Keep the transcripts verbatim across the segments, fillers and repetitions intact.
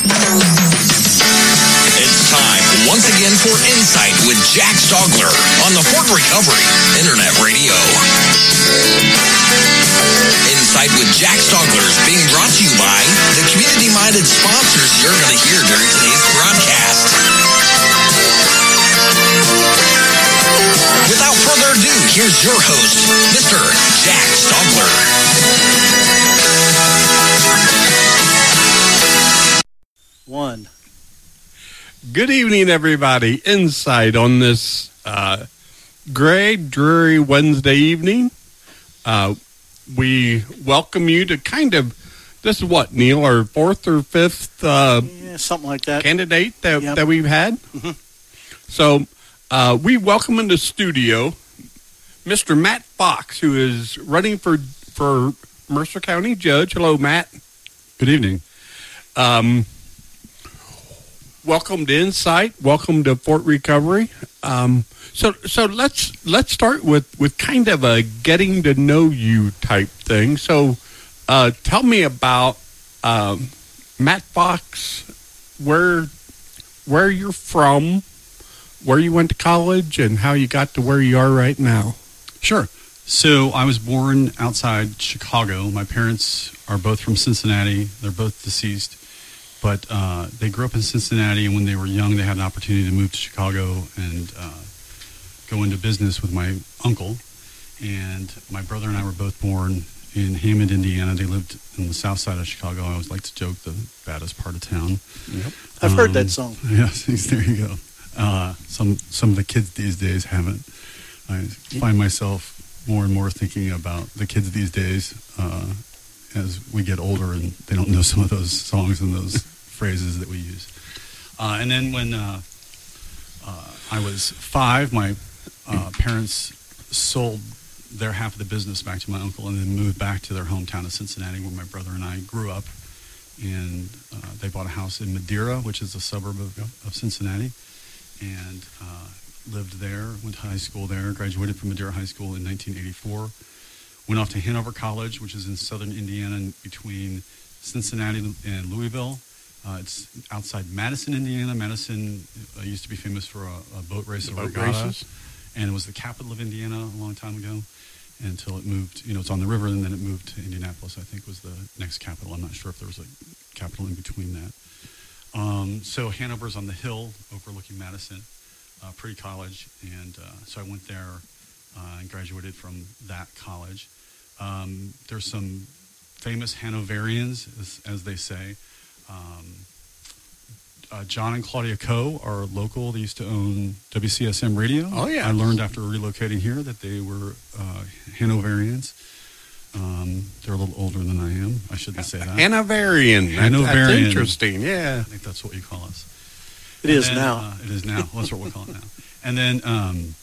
It's time once again for Insight with Jack Stogler on the Fort Recovery Internet Radio. Insight with Jack Stogler is being brought to you by the community-minded sponsors you're going to hear during today's broadcast. Without further ado, here's your host, Mister Jack Stogler. One. Good evening, everybody. Insight on this uh, gray, dreary Wednesday evening. Uh, we welcome you to kind of, this is what, Neil, our fourth or fifth uh, yeah, something like that. candidate that, yep. that we've had. Mm-hmm. So uh, we welcome in the studio Mister Matt Fox, who is running for, for Mercer County Judge. Hello, Matt. Good evening. Um, welcome to Insight. Welcome to Fort Recovery. Um, so, so let's let's start with, with kind of a getting to know you type thing. So, uh, tell me about um, Matt Fox, where where you're from, where you went to college, and how you got to where you are right now. Sure. So I was born outside Chicago. My parents are both from Cincinnati. They're both deceased. But uh, they grew up in Cincinnati, and when they were young, they had an opportunity to move to Chicago and uh, go into business with my uncle. And my brother and I were both born in Hammond, Indiana. They lived in the south side of Chicago. I always like to joke, the baddest part of town. Yep. I've um, heard that song. Yes, there you go. Uh, some some of the kids these days haven't. I find myself more and more thinking about the kids these days uh, as we get older, and they don't know some of those songs and those phrases that we use. Uh, and then when uh, uh, I was five, my uh, parents sold their half of the business back to my uncle and then moved back to their hometown of Cincinnati, where my brother and I grew up. And uh, they bought a house in Madeira, which is a suburb of, of Cincinnati, and uh, lived there, went to high school there, graduated from Madeira High School in nineteen eighty-four, went off to Hanover College, which is in southern Indiana between Cincinnati and Louisville. Uh, it's outside Madison, Indiana. Madison uh, used to be famous for a, a boat race, a boat regatta, races. And it was the capital of Indiana a long time ago until it moved, you know, it's on the river, and then it moved to Indianapolis, I think, was the next capital. I'm not sure if there was a capital in between that. Um, so Hanover's on the hill overlooking Madison, uh, pretty college, and uh, so I went there uh, and graduated from that college. Um, there's some famous Hanoverians, as, as they say. Um, uh, John and Claudia Coe are local. They used to own W C S M Radio. Oh, yeah. I learned after relocating here that they were uh, Hanoverians. Um, they're a little older than I am. I shouldn't say that. Hanoverian. Hanoverian. That's interesting, yeah. I think that's what you call us. It And is then, now. Uh, it is now. Well, that's what we call it now. And then um,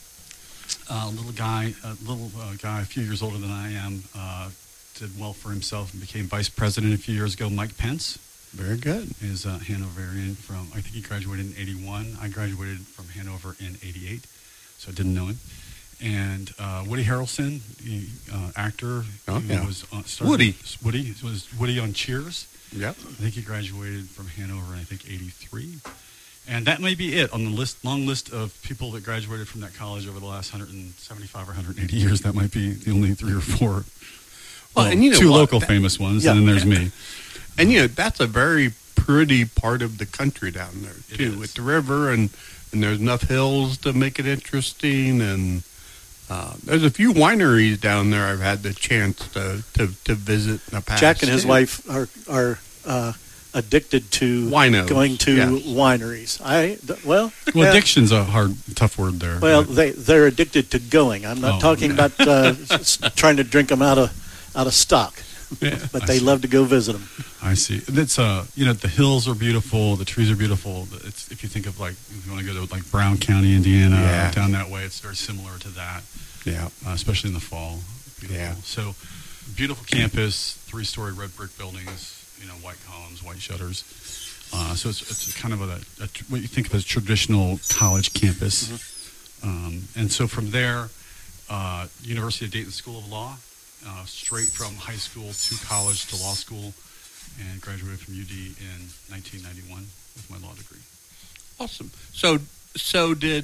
a little guy, a little uh, guy, a few years older than I am, uh, did well for himself and became vice president a few years ago. Mike Pence. Very good. Is a Hanoverian from, I think he graduated in eighty-one. I graduated from Hanover in eighty-eight, so I didn't know him. And uh, Woody Harrelson, the uh, actor, Oh, who yeah. was uh, started, Woody. Woody was Woody on Cheers. Yep. I think he graduated from Hanover in, I think, eighty-three. And that may be it on the list, long list of people that graduated from that college over the last one hundred seventy-five or one hundred eighty years. That might be the only three or four. Well, Well, and you know two what? local That- famous ones, Yeah. and then there's me. And, you know, that's a very pretty part of the country down there, It too, is. with the river, and, and there's enough hills to make it interesting, and uh, there's a few wineries down there I've had the chance to, to, to visit in the past. Jack and his Yeah. wife are are uh, addicted to Winos, going to yes. wineries. I th- well, Well, yeah. addiction's a hard, tough word there. Well, but- they they're addicted to going. I'm not Oh, talking okay. about uh, s- trying to drink them out of out of stock, Yeah. but I they see. love to go visit them. I see. It's uh, you know, the hills are beautiful, the trees are beautiful. It's if you think of like if you want to go to like Brown County, Indiana, Yeah. down that way, it's very similar to that, Yeah. uh, especially in the fall. Beautiful. Yeah. So, beautiful campus, three-story red brick buildings, you know, white columns, white shutters. Uh, so it's it's kind of a, a what you think of as traditional college campus. Mm-hmm. Um, and so from there, uh, University of Dayton School of Law. Uh, straight from high school to college to law school. and graduated from U D in nineteen ninety-one with my law degree. Awesome. So, so did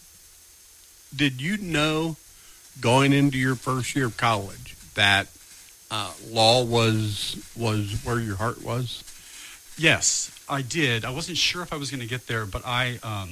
did you know going into your first year of college that uh, law was was where your heart was? Yes, I did. I wasn't sure if I was going to get there, but I, um,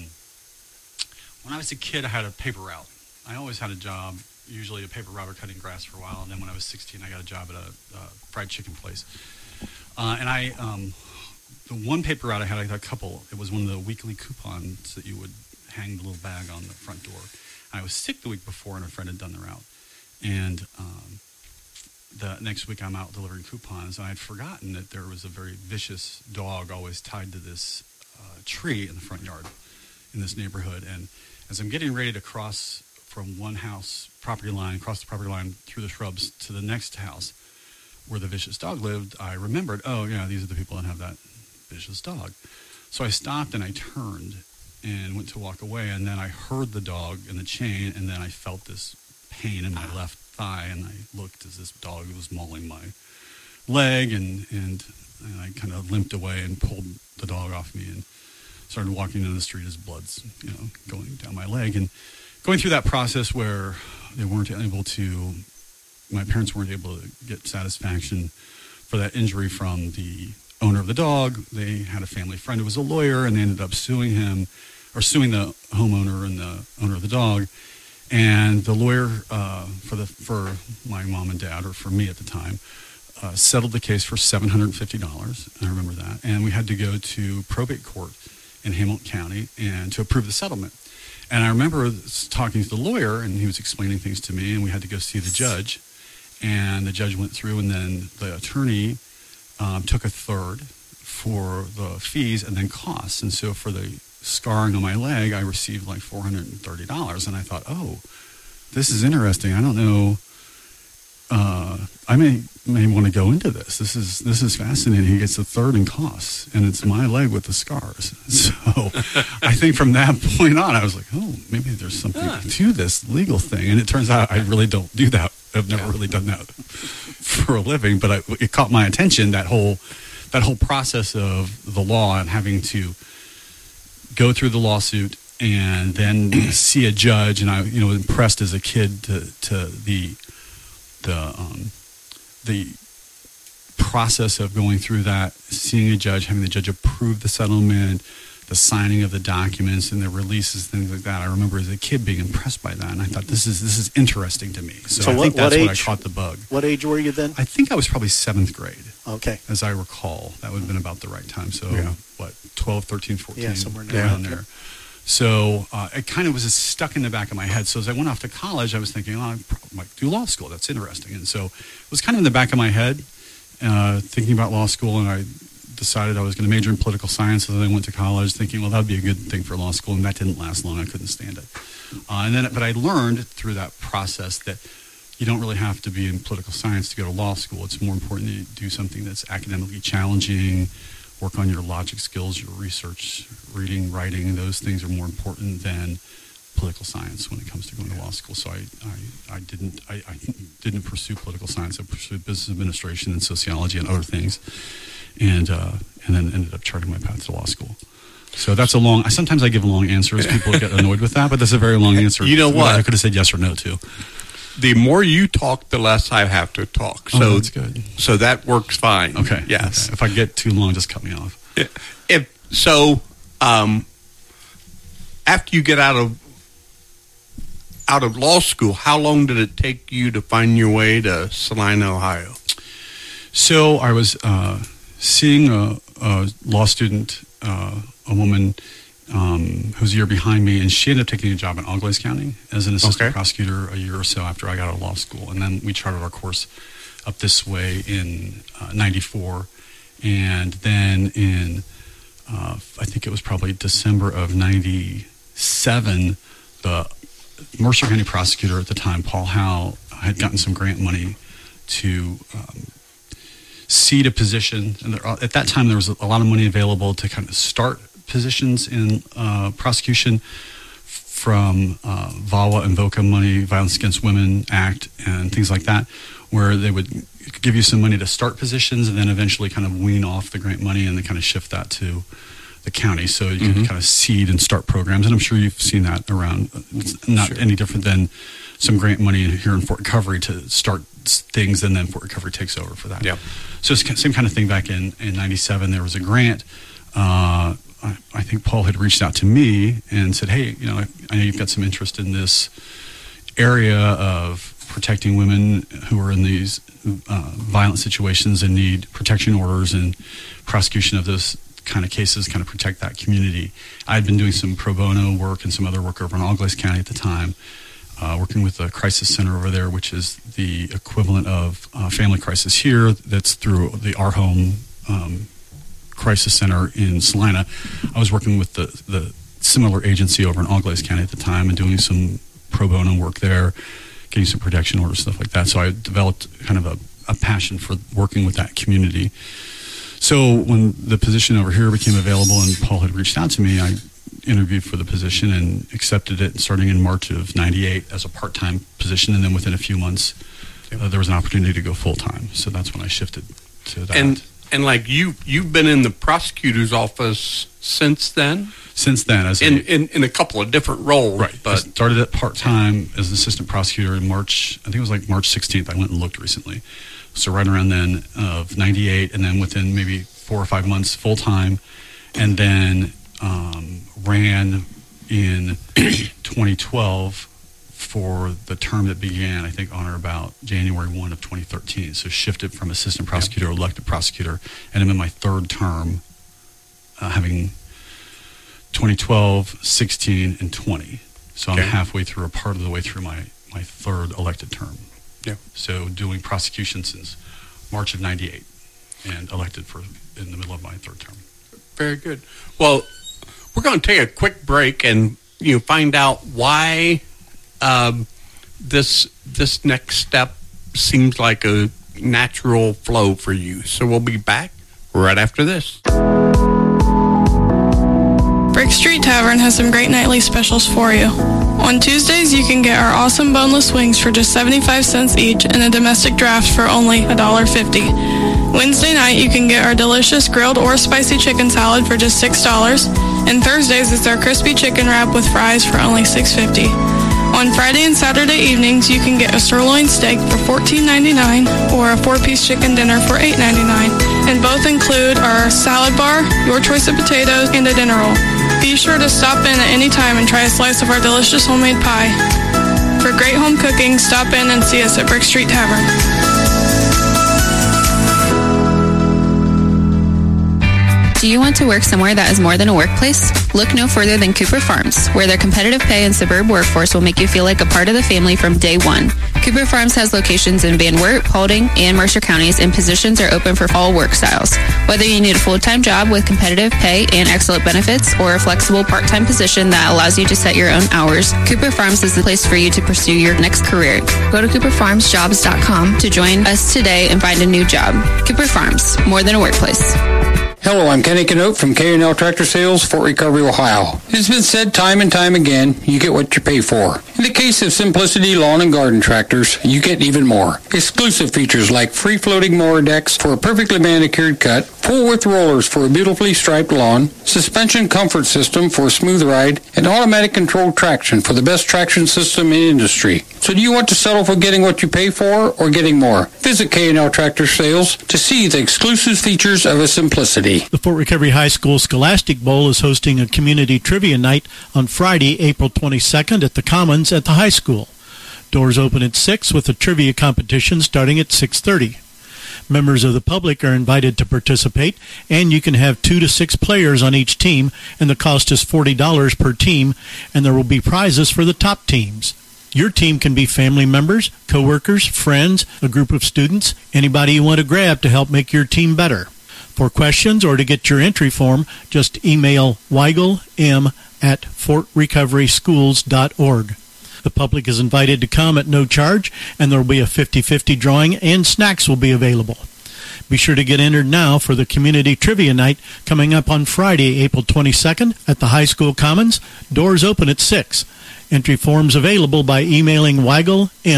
when I was a kid, I had a paper route. I always had a job, usually a paper route or cutting grass for a while, and then when I was sixteen, I got a job at a, a fried chicken place. Uh, and I, um, the one paper route I had, I had a couple. It was one of the weekly coupons that you would hang the little bag on the front door. I was sick the week before, and a friend had done the route. And um, the next week, I'm out delivering coupons, and I had forgotten that there was a very vicious dog always tied to this uh, tree in the front yard in this neighborhood. And as I'm getting ready to cross from one house property line, across the property line through the shrubs to the next house where the vicious dog lived, I remembered, oh, yeah, these are the people that have that vicious dog. So I stopped and I turned and went to walk away, and then I heard the dog in the chain, and then I felt this pain in my left thigh, and I looked as this dog was mauling my leg, and, and, and I kind of limped away and pulled the dog off me and started walking down the street as blood's, you know, going down my leg. And going through that process where they weren't able to, my parents weren't able to get satisfaction for that injury from the owner of the dog. They had a family friend who was a lawyer, and they ended up suing him, or suing the homeowner and the owner of the dog. And the lawyer uh, for the for my mom and dad, or for me at the time, uh, settled the case for seven hundred fifty dollars. I remember that. And we had to go to probate court in Hamilton County and to approve the settlement. And I remember talking to the lawyer, and he was explaining things to me, and we had to go see the judge. And the judge went through, and then the attorney um, took a third for the fees and then costs. And so for the scarring on my leg, I received like four hundred thirty dollars. And I thought, oh, this is interesting. I don't know. Uh, I may may want to go into this. This is this is fascinating. He gets a third in costs, and it's my leg with the scars. So I think from that point on, I was like, oh, maybe there's something yeah. to this legal thing. And it turns out I really don't do that. I've never really done that for a living, but I, it caught my attention, that whole that whole process of the law and having to go through the lawsuit and then see a judge. And I, you know, impressed as a kid to to the the um, the process of going through that, seeing a judge, having the judge approve the settlement, the signing of the documents and the releases, things like that. I remember as a kid being impressed by that, and I thought this is this is interesting to me. So, so I what, think that's what age, when I caught the bug. What age were you then? I think I was probably seventh grade. Okay. As I recall, that would have been about the right time. So yeah. what, twelve, thirteen, fourteen, yeah, somewhere around there. there. So uh, it kind of was just stuck in the back of my head. So as I went off to college, I was thinking, oh, I might do law school. That's interesting. And so it was kind of in the back of my head, uh, thinking about law school, and I decided I was going to major in political science. And then I went to college thinking, well, that would be a good thing for law school. And that didn't last long. I couldn't stand it. Uh, and then, but I learned through that process that you don't really have to be in political science to go to law school. It's more important to do something that's academically challenging, work on your logic skills, your research, reading, writing. Those things are more important than political science when it comes to going to law school. So I, I, I didn't I, I didn't pursue political science. I pursued business administration and sociology and other things, and uh, and then ended up charting my path to law school. So that's a long. Sometimes I give long answers. People get annoyed with that, but that's a very long answer. You know what? I could have said yes or no to. The more you talk, the less I have to talk. So oh, that's good. So that works fine. Okay. Yes. Okay. If I get too long, just cut me off. If, if so, um, after you get out of out of law school, how long did it take you to find your way to Salina, Ohio? So I was uh, seeing a, a law student, uh, a woman um, who was a year behind me, and she ended up taking a job in Auglaize County as an assistant okay. prosecutor a year or so after I got out of law school. And then we charted our course up this way in uh, ninety-four. And then in, uh, I think it was probably December of ninety-seven, the Mercer County prosecutor at the time, Paul Howe, had gotten some grant money to um, seed a position. And there, at that time, there was a lot of money available to kind of start positions in uh, prosecution from uh, V A W A and V O C A money, Violence Against Women Act, and things like that, where they would give you some money to start positions and then eventually kind of wean off the grant money and then kind of shift that to the county. So you mm-hmm. can kind of seed and start programs. And I'm sure you've seen that around. It's not sure. any different than some grant money here in Fort Recovery to start things, and then Fort Recovery takes over for that. Yep. So it's the same kind of thing back in, in ninety-seven. There was a grant. Uh, I, I think Paul had reached out to me and said, hey, you know, I, I know you've got some interest in this area of protecting women who are in these uh, violent situations and need protection orders and prosecution of those kind of cases, kind of protect that community. I had been doing some pro bono work and some other work over in Auglaize County at the time, uh, working with the crisis center over there, which is the equivalent of uh, family crisis here. That's through the Our Home um, Crisis Center in Salina. I was working with the, the similar agency over in Auglaize County at the time and doing some pro bono work there, getting some protection orders, stuff like that. So I developed kind of a, a passion for working with that community. So when the position over here became available and Paul had reached out to me, I interviewed for the position and accepted it starting in March of ninety-eight as a part-time position. And then within a few months, uh, there was an opportunity to go full-time. So that's when I shifted to that. And, and like you, you've been in the prosecutor's office since then? Since then, as in, a, in in a couple of different roles, right? But I started at part time as an assistant prosecutor in March. I think it was like March sixteenth. I went and looked recently, so right around then of ninety-eight, and then within maybe four or five months, full time, and then um, ran in twenty twelve for the term that began, I think, on or about January first of twenty thirteen. So shifted from assistant prosecutor, yep. elected prosecutor, and I'm in my third term, uh, having twenty twelve, sixteen, and twenty. So I'm okay. halfway through, a part of the way through my, my third elected term. Yeah. So doing prosecution since March of ninety-eight and elected for in the middle of my third term. Very good. Well, we're going to take a quick break and you know find out why um, this this next step seems like a natural flow for you. So we'll be back right after this. Brick Street Tavern has some great nightly specials for you. On Tuesdays, you can get our awesome boneless wings for just seventy-five cents each and a domestic draft for only one dollar and fifty cents. Wednesday night, you can get our delicious grilled or spicy chicken salad for just six dollars. And Thursdays, it's our crispy chicken wrap with fries for only six dollars and fifty cents. On Friday and Saturday evenings, you can get a sirloin steak for fourteen ninety-nine or a four-piece chicken dinner for eight ninety-nine. And both include our salad bar, your choice of potatoes, and a dinner roll. Be sure to stop in at any time and try a slice of our delicious homemade pie. For great home cooking, stop in and see us at Brick Street Tavern. Do you want to work somewhere that is more than a workplace? Look no further than Cooper Farms, where their competitive pay and suburb workforce will make you feel like a part of the family from day one. Cooper Farms has locations in Van Wert, Paulding, and Mercer counties, and positions are open for all work styles. Whether you need a full-time job with competitive pay and excellent benefits, or a flexible part-time position that allows you to set your own hours, Cooper Farms is the place for you to pursue your next career. Go to cooper farms jobs dot com to join us today and find a new job. Cooper Farms, more than a workplace. Hello, I'm Kenny Canote from K and L Tractor Sales, Fort Recovery, Ohio. It's been said time and time again, you get what you pay for. In the case of Simplicity Lawn and Garden Tractors, you get even more. Exclusive features like free-floating mower decks for a perfectly manicured cut, full-width rollers for a beautifully striped lawn, suspension comfort system for a smooth ride, and automatic controlled traction for the best traction system in industry. So do you want to settle for getting what you pay for or getting more? Visit K and L Tractor Sales to see the exclusive features of a Simplicity. The Fort Recovery High School Scholastic Bowl is hosting a community trivia night on Friday, April twenty-second at the Commons at the high school. Doors open at six with a trivia competition starting at six thirty. Members of the public are invited to participate, and you can have two to six players on each team, and the cost is forty dollars per team, and there will be prizes for the top teams. Your team can be family members, coworkers, friends, a group of students, anybody you want to grab to help make your team better. For questions or to get your entry form, just email Weigel M at fort recovery schools dot org. The public is invited to come at no charge, and there will be a fifty-fifty drawing, and snacks will be available. Be sure to get entered now for the Community Trivia Night coming up on Friday, April twenty-second at the High School Commons. Doors open at six. Entry forms available by emailing Weigel M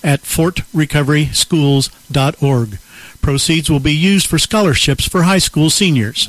at fort recovery schools dot org. Proceeds will be used for scholarships for high school seniors.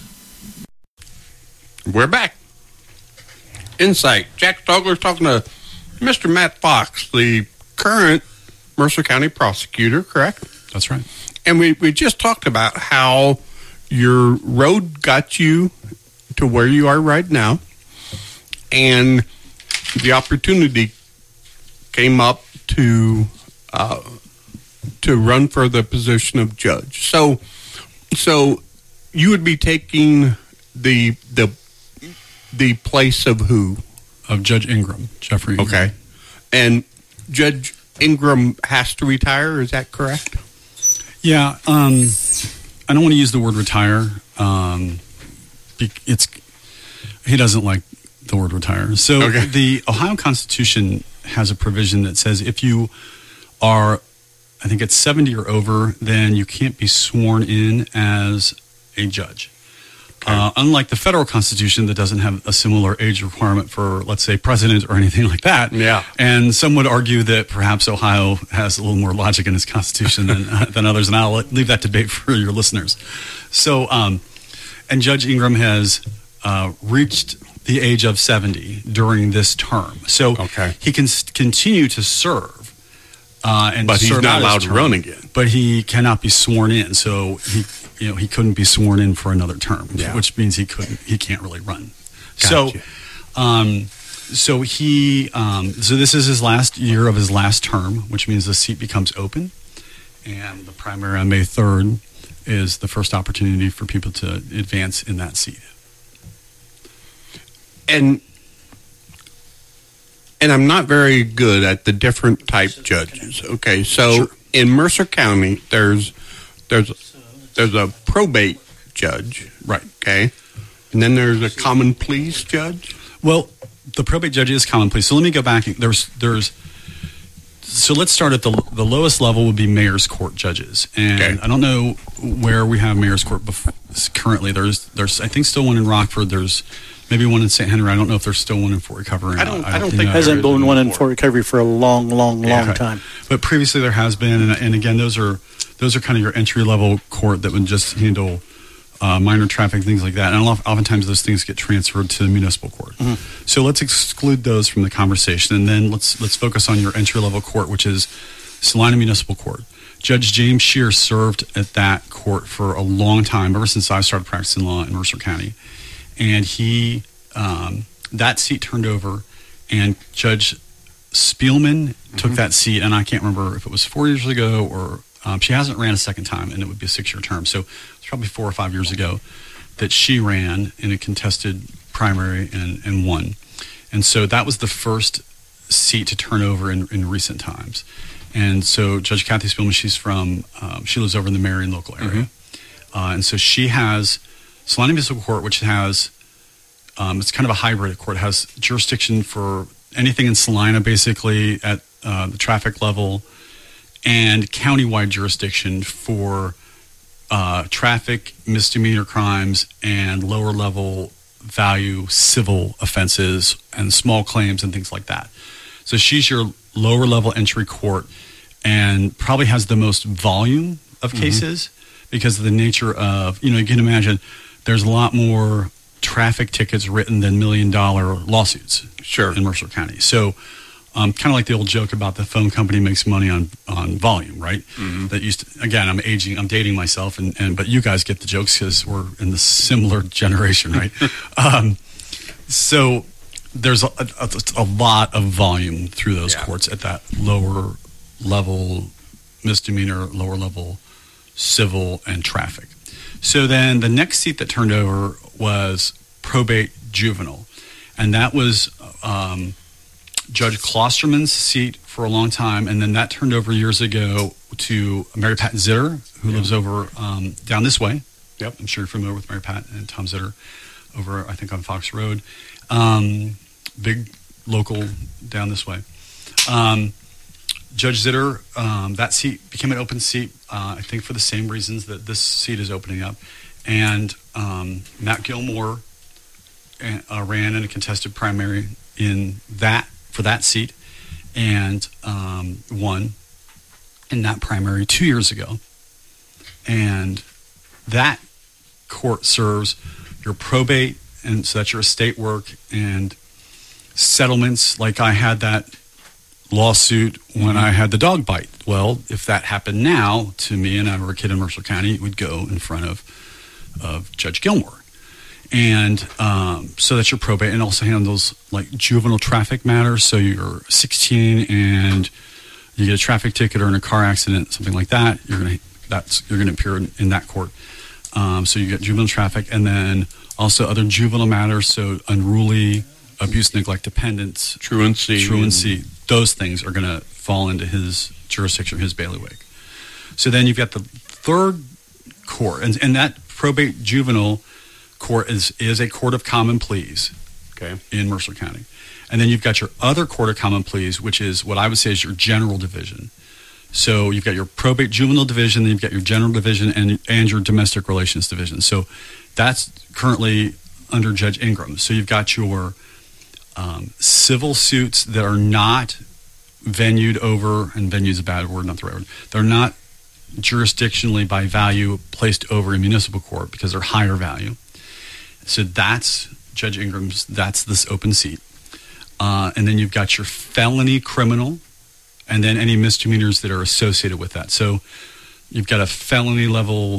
We're back. Insight. Jack Stogler's talking to Mister Matt Fox, the current Mercer County prosecutor, correct? That's right. And we, we just talked about how your road got you to where you are right now, and the opportunity came up to uh, to run for the position of judge. So, so you would be taking the the the place of who? Of Judge Ingram, Jeffrey Ingram. Okay, and Judge Ingram has to retire. Is that correct? Yeah, um, I don't want to use the word retire. Um, it's he doesn't like the word retire. So okay. The Ohio Constitution has a provision that says if you are, I think it's seventy or over, then you can't be sworn in as a judge. Okay. Uh, unlike the federal Constitution that doesn't have a similar age requirement for, let's say, president or anything like that. Yeah. And some would argue that perhaps Ohio has a little more logic in its Constitution than, uh, than others, and I'll leave that debate for your listeners. So, um, and Judge Ingram has uh, reached the age of seventy during this term. So okay. he can s- continue to serve. Uh, and but he's serve not allowed term, to run again. But he cannot be sworn in. So he, you know, he couldn't be sworn in for another term, yeah. which means he couldn't. He can't really run. Gotcha. So, um, so he, um, so this is his last year of his last term, which means the seat becomes open, and the primary on May third is the first opportunity for people to advance in that seat. And and I'm not very good at the different type judges. Okay, so Sure. in Mercer County, there's there's there's a probate judge, Right. okay, and then there's a common pleas judge. Well, the probate judge is common pleas. So let me go back. There's there's so let's start at the the lowest level would be mayor's court judges, and Okay. I don't know where we have mayor's court bef- currently. There's there's I think still one in Rockford. There's maybe one in Saint Henry. I don't know if there's still one in Fort Recovery. I don't- I don't think know. Hasn't there is been one in anymore. Fort Recovery for a long, long, long Yeah. time. But previously there has been, and, and again, those are those are kind of your entry level court that would just handle uh, minor traffic, things like that. And oftentimes those things get transferred to the municipal court. Mm-hmm. So let's exclude those from the conversation, and then let's let's focus on your entry level court, which is Salina Municipal Court. Judge James Shear served at that court for a long time, ever since I started practicing law in Mercer County, and he. Um, that seat turned over, and Judge Spielman mm-hmm. took that seat, and I can't remember if it was four years ago or um, she hasn't ran a second time, and it would be a six-year term. So it's probably four or five years ago that she ran in a contested primary and, and won. And so that was the first seat to turn over in, in recent times. And so Judge Kathy Spielman, she's from, um, she lives over in the Marion local area. Mm-hmm. Uh, and so she has Salina Municipal Court, which has Um, it's kind of a hybrid court. It has jurisdiction for anything in Salina, basically, at uh, the traffic level, and countywide jurisdiction for uh, traffic, misdemeanor crimes, and lower-level value civil offenses and small claims and things like that. So she's your lower-level entry court and probably has the most volume of Mm-hmm. cases because of the nature of, you know, you can imagine there's a lot more traffic tickets written than million dollar lawsuits Sure. in Mercer County. So um, kind of like the old joke about the phone company makes money on, on volume, right? Mm-hmm. That used to, again, I'm aging, I'm dating myself, and, and but you guys get the jokes because we're in the similar generation, right? um, so there's a, a, a lot of volume through those Yeah. courts at that lower level misdemeanor, lower level civil, and traffic. So then the next seat that turned over was probate juvenile. And that was um, Judge Klosterman's seat for a long time. And then that turned over years ago to Mary Pat Zitter, who Yeah. lives over um, down this way. Yep. I'm sure you're familiar with Mary Pat and Tom Zitter over, I think, on Fox Road. Um, big local down this way. Um, Judge Zitter, um, that seat became an open seat, uh, I think for the same reasons that this seat is opening up. And um, Matt Gilmore uh, ran in a contested primary in that for that seat and um, won. in that primary two years ago. And that court serves your probate, and so that's your estate work and settlements. Like I had that lawsuit when I had the dog bite. Well, if that happened now to me and I were a kid in Mercer County, it would go in front of of Judge Gilmore. And um, so that's your probate, and also handles like juvenile traffic matters. So you're sixteen and you get a traffic ticket or in a car accident, something like that. You're gonna that's you're gonna appear in, in that court. Um, so you get juvenile traffic, and then also other juvenile matters. So unruly, abuse, neglect, dependence, truancy, truancy. Those things are gonna fall into his jurisdiction, his bailiwick. So then you've got the third court, and, and that probate juvenile court is, is a court of common pleas, okay, in Mercer County. And then you've got your other court of common pleas, which is what I would say is your general division. So you've got your probate juvenile division, then you've got your general division, and, and your domestic relations division. So that's currently under Judge Ingram. So you've got your um, civil suits that are not venued over, and venue is a bad word, not the right word. They're not jurisdictionally by value placed over a municipal court because they're higher value. So that's Judge Ingram's, that's this open seat. Uh, and then you've got your felony criminal, and then any misdemeanors that are associated with that. So you've got a felony level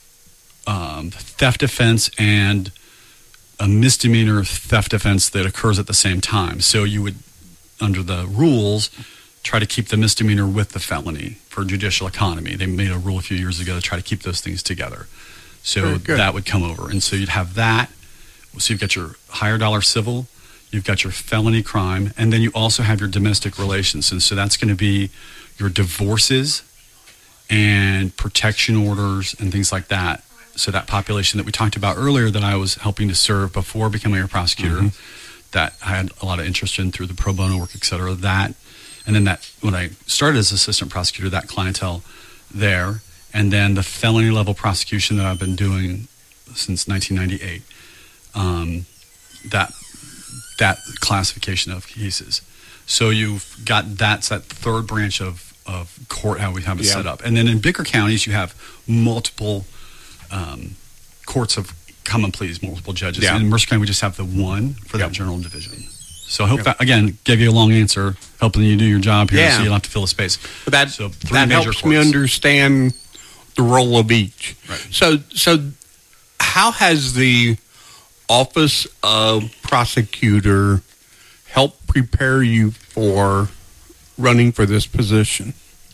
um, theft offense and a misdemeanor theft offense that occurs at the same time. So you would, under the rules, try to keep the misdemeanor with the felony for judicial economy. They made a rule a few years ago to try to keep those things together. So that would come over. And so you'd have that. So you've got your higher dollar civil, you've got your felony crime, and then you also have your domestic relations. And so that's going to be your divorces and protection orders and things like that. So that population that we talked about earlier that I was helping to serve before becoming a prosecutor, mm-hmm. that I had a lot of interest in through the pro bono work, et cetera, that, and then that, when I started as assistant prosecutor, that clientele there, and then the felony level prosecution that I've been doing since nineteen ninety-eight, um, that that classification of cases. So you've got that's that third branch of, of court, how we have it yeah. set up. And then in bigger counties, you have multiple um, courts of common pleas, multiple judges. Yeah. And in Mercer County, we just have the one for yeah. that general division. So I hope yep. that, again, gave you a long answer, helping you do your job here, yeah. so you don't have to fill a space. But that, so that helps courts. me understand the role of each. Right. So, so how has the Office of Prosecutor helped prepare you for running for this position?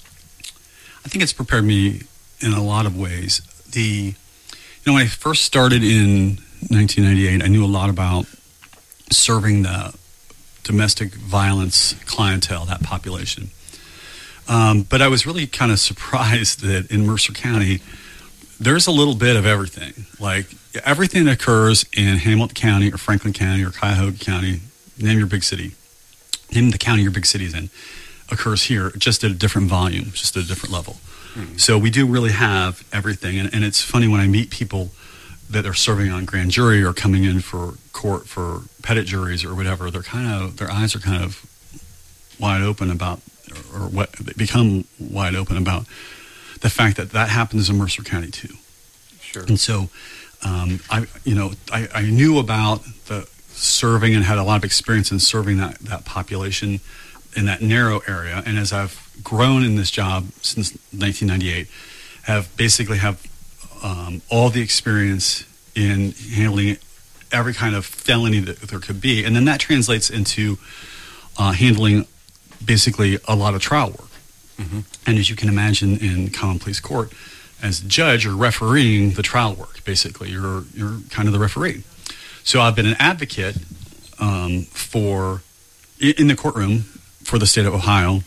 I think it's prepared me in a lot of ways. The, you know, when I first started in nineteen ninety-eight, I knew a lot about serving the domestic violence clientele, that population. Um, but I was really kind of surprised that in Mercer County, there's a little bit of everything. Like everything that occurs in Hamilton County or Franklin County or Cuyahoga County, name your big city, name the county your big city is in, occurs here, just at a different volume, just at a different level. Mm-hmm. So we do really have everything. And, and it's funny when I meet people that are serving on grand jury or coming in for court for pettit juries or whatever, they're kind of, their eyes are kind of wide open about, or, or what they become wide open about the fact that that happens in Mercer County too. Sure. And so, um, I, you know, I, I knew about the serving and had a lot of experience in serving that, that population in that narrow area. And as I've grown in this job since nineteen ninety-eight, have basically have um, all the experience in handling every kind of felony that there could be. And then that translates into uh, handling basically a lot of trial work. Mm-hmm. And as you can imagine in common pleas court, as a judge, you're refereeing the trial work, basically. You're you're kind of the referee. So I've been an advocate um, for, in the courtroom for the state of Ohio,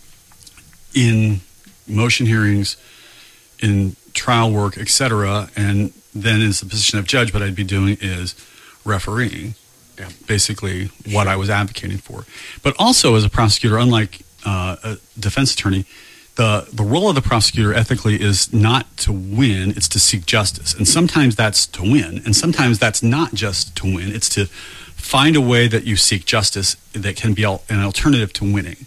in motion hearings, in trial work, et cetera, and then as the position of judge, what I'd be doing is refereeing, yeah. basically what sure. I was advocating for. But also as a prosecutor, unlike uh, a defense attorney, the, the role of the prosecutor ethically is not to win, it's to seek justice. And sometimes that's to win, and sometimes that's not just to win, it's to find a way that you seek justice that can be an alternative to winning.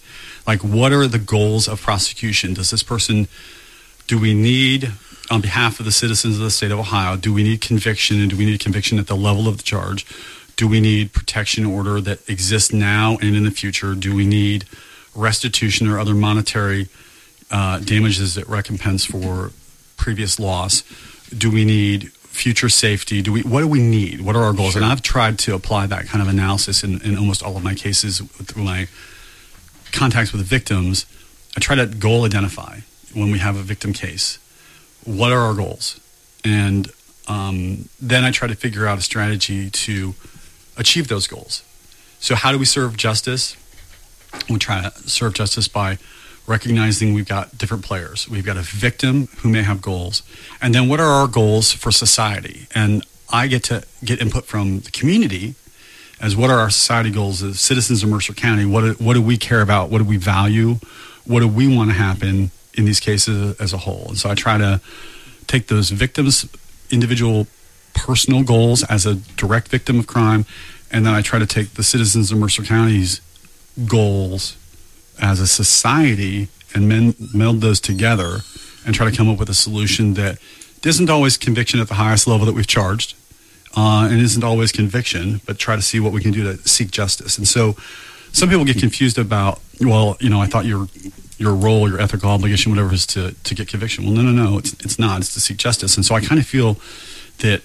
Like, what are the goals of prosecution? Does this person, do we need, on behalf of the citizens of the state of Ohio, do we need conviction, and do we need conviction at the level of the charge? Do we need protection order that exists now and in the future? Do we need restitution or other monetary uh, damages that recompense for previous loss? Do we need future safety? Do we? What do we need? What are our goals? Sure. And I've tried to apply that kind of analysis in, in almost all of my cases through my contacts with victims. I try to goal identify when we have a victim case. What are our goals? And um, then I try to figure out a strategy to achieve those goals. So how do we serve justice? We try to serve justice by recognizing we've got different players. We've got a victim who may have goals. And then what are our goals for society? And I get to get input from the community as what are our society goals as citizens of Mercer County? What do, what do we care about? What do we value? What do we want to happen in these cases as a whole? And so I try to take those victims' individual personal goals as a direct victim of crime, and then I try to take the citizens of Mercer County's goals as a society and men, meld those together and try to come up with a solution that isn't always conviction at the highest level that we've charged, uh, and isn't always conviction, but try to see what we can do to seek justice. And so some people get confused about, well, you know, I thought your your role, your ethical obligation, whatever, is to, to get conviction. Well, no, no, no, it's it's not. It's to seek justice. And so I kind of feel that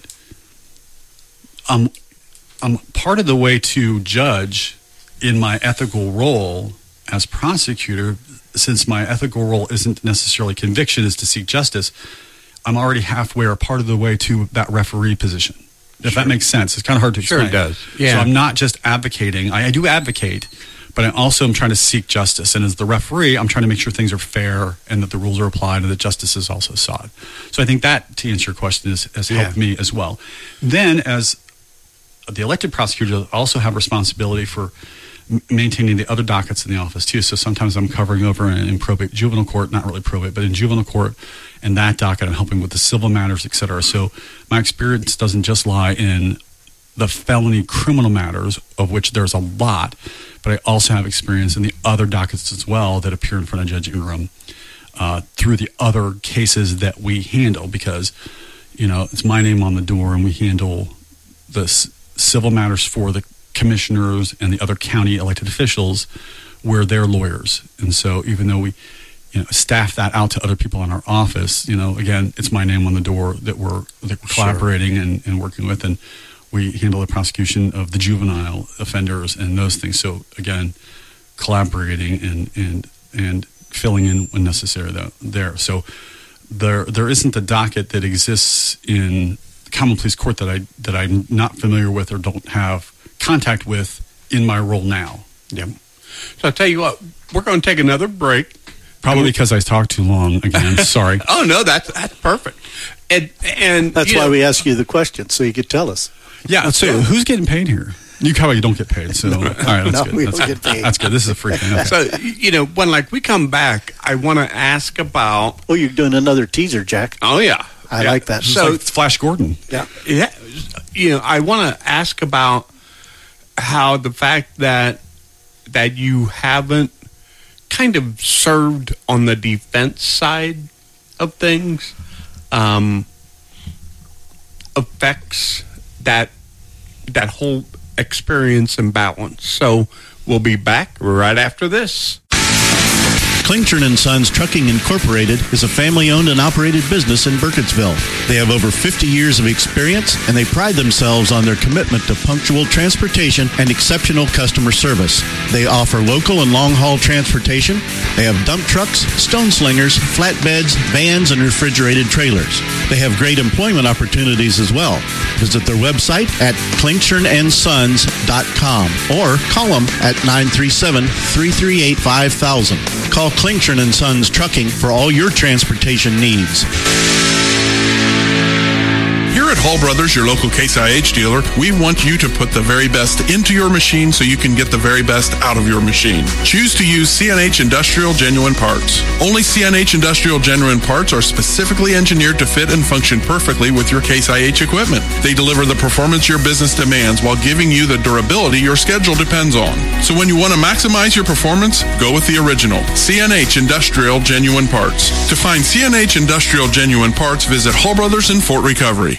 um, I'm part of the way to judge in my ethical role as prosecutor, since my ethical role isn't necessarily conviction, is to seek justice. I'm already halfway or part of the way to that referee position. If sure. that makes sense. It's kind of hard to explain. Sure it does. Yeah. So I'm not just advocating. I, I do advocate, but I also am trying to seek justice. And as the referee, I'm trying to make sure things are fair and that the rules are applied and that justice is also sought. So I think that, to answer your question, is, has yeah. helped me as well. Then as the elected prosecutor, I also have responsibility for maintaining the other dockets in the office too. So sometimes I'm covering over in, in probate juvenile court, not really probate, but in juvenile court, and that docket I'm helping with the civil matters, et cetera. So my experience doesn't just lie in the felony criminal matters, of which there's a lot, but I also have experience in the other dockets as well that appear in front of Judge Ingram uh, through the other cases that we handle, because, you know, it's my name on the door, and we handle the s- civil matters for the commissioners and the other county elected officials where they're lawyers. And so even though we, you know, staff that out to other people in our office, you know, again, it's my name on the door that we're, that we're collaborating sure. and, and working with. And we handle the prosecution of the juvenile offenders and those things. So again, collaborating and, and, and filling in when necessary though, there. So there, there isn't a docket that exists in common pleas court that I, that I'm not familiar with or don't have contact with in my role now. Yeah. So I'll tell you what, we're going to take another break. Probably because I talked too long again. Sorry. Oh, no, that's that's perfect. And, and That's why know, we ask you the question, so you could tell us. Yeah, so yeah. Who's getting paid here? You probably don't get paid, so all right, that's no, good. we That's, don't get paid. That's good. This is a free thing. Okay. So, you know, when like we come back, I want to ask about... Oh, you're doing another teaser, Jack. Oh, yeah. I yeah. like that. So like Flash Gordon. Yeah. Yeah. You know, I want to ask about how the fact that that you haven't kind of served on the defense side of things um, affects that that whole experience and balance. So we'll be back right after this. Klingtron and Sons Trucking Incorporated is a family-owned and operated business in Burkittsville. They have over fifty years of experience, and they pride themselves on their commitment to punctual transportation and exceptional customer service. They offer local and long-haul transportation. They have dump trucks, stone slingers, flatbeds, vans, and refrigerated trailers. They have great employment opportunities as well. Visit their website at klingtron and sons dot com or call them at nine three seven, three three eight, five thousand. Call Klingtron and Sons Trucking for all your transportation needs. Here at Hall Brothers, your local Case I H dealer, we want you to put the very best into your machine so you can get the very best out of your machine. Choose to use C N H Industrial Genuine Parts. Only C N H Industrial Genuine Parts are specifically engineered to fit and function perfectly with your Case I H equipment. They deliver the performance your business demands while giving you the durability your schedule depends on. So when you want to maximize your performance, go with the original, C N H Industrial Genuine Parts. To find C N H Industrial Genuine Parts, visit Hall Brothers in Fort Recovery.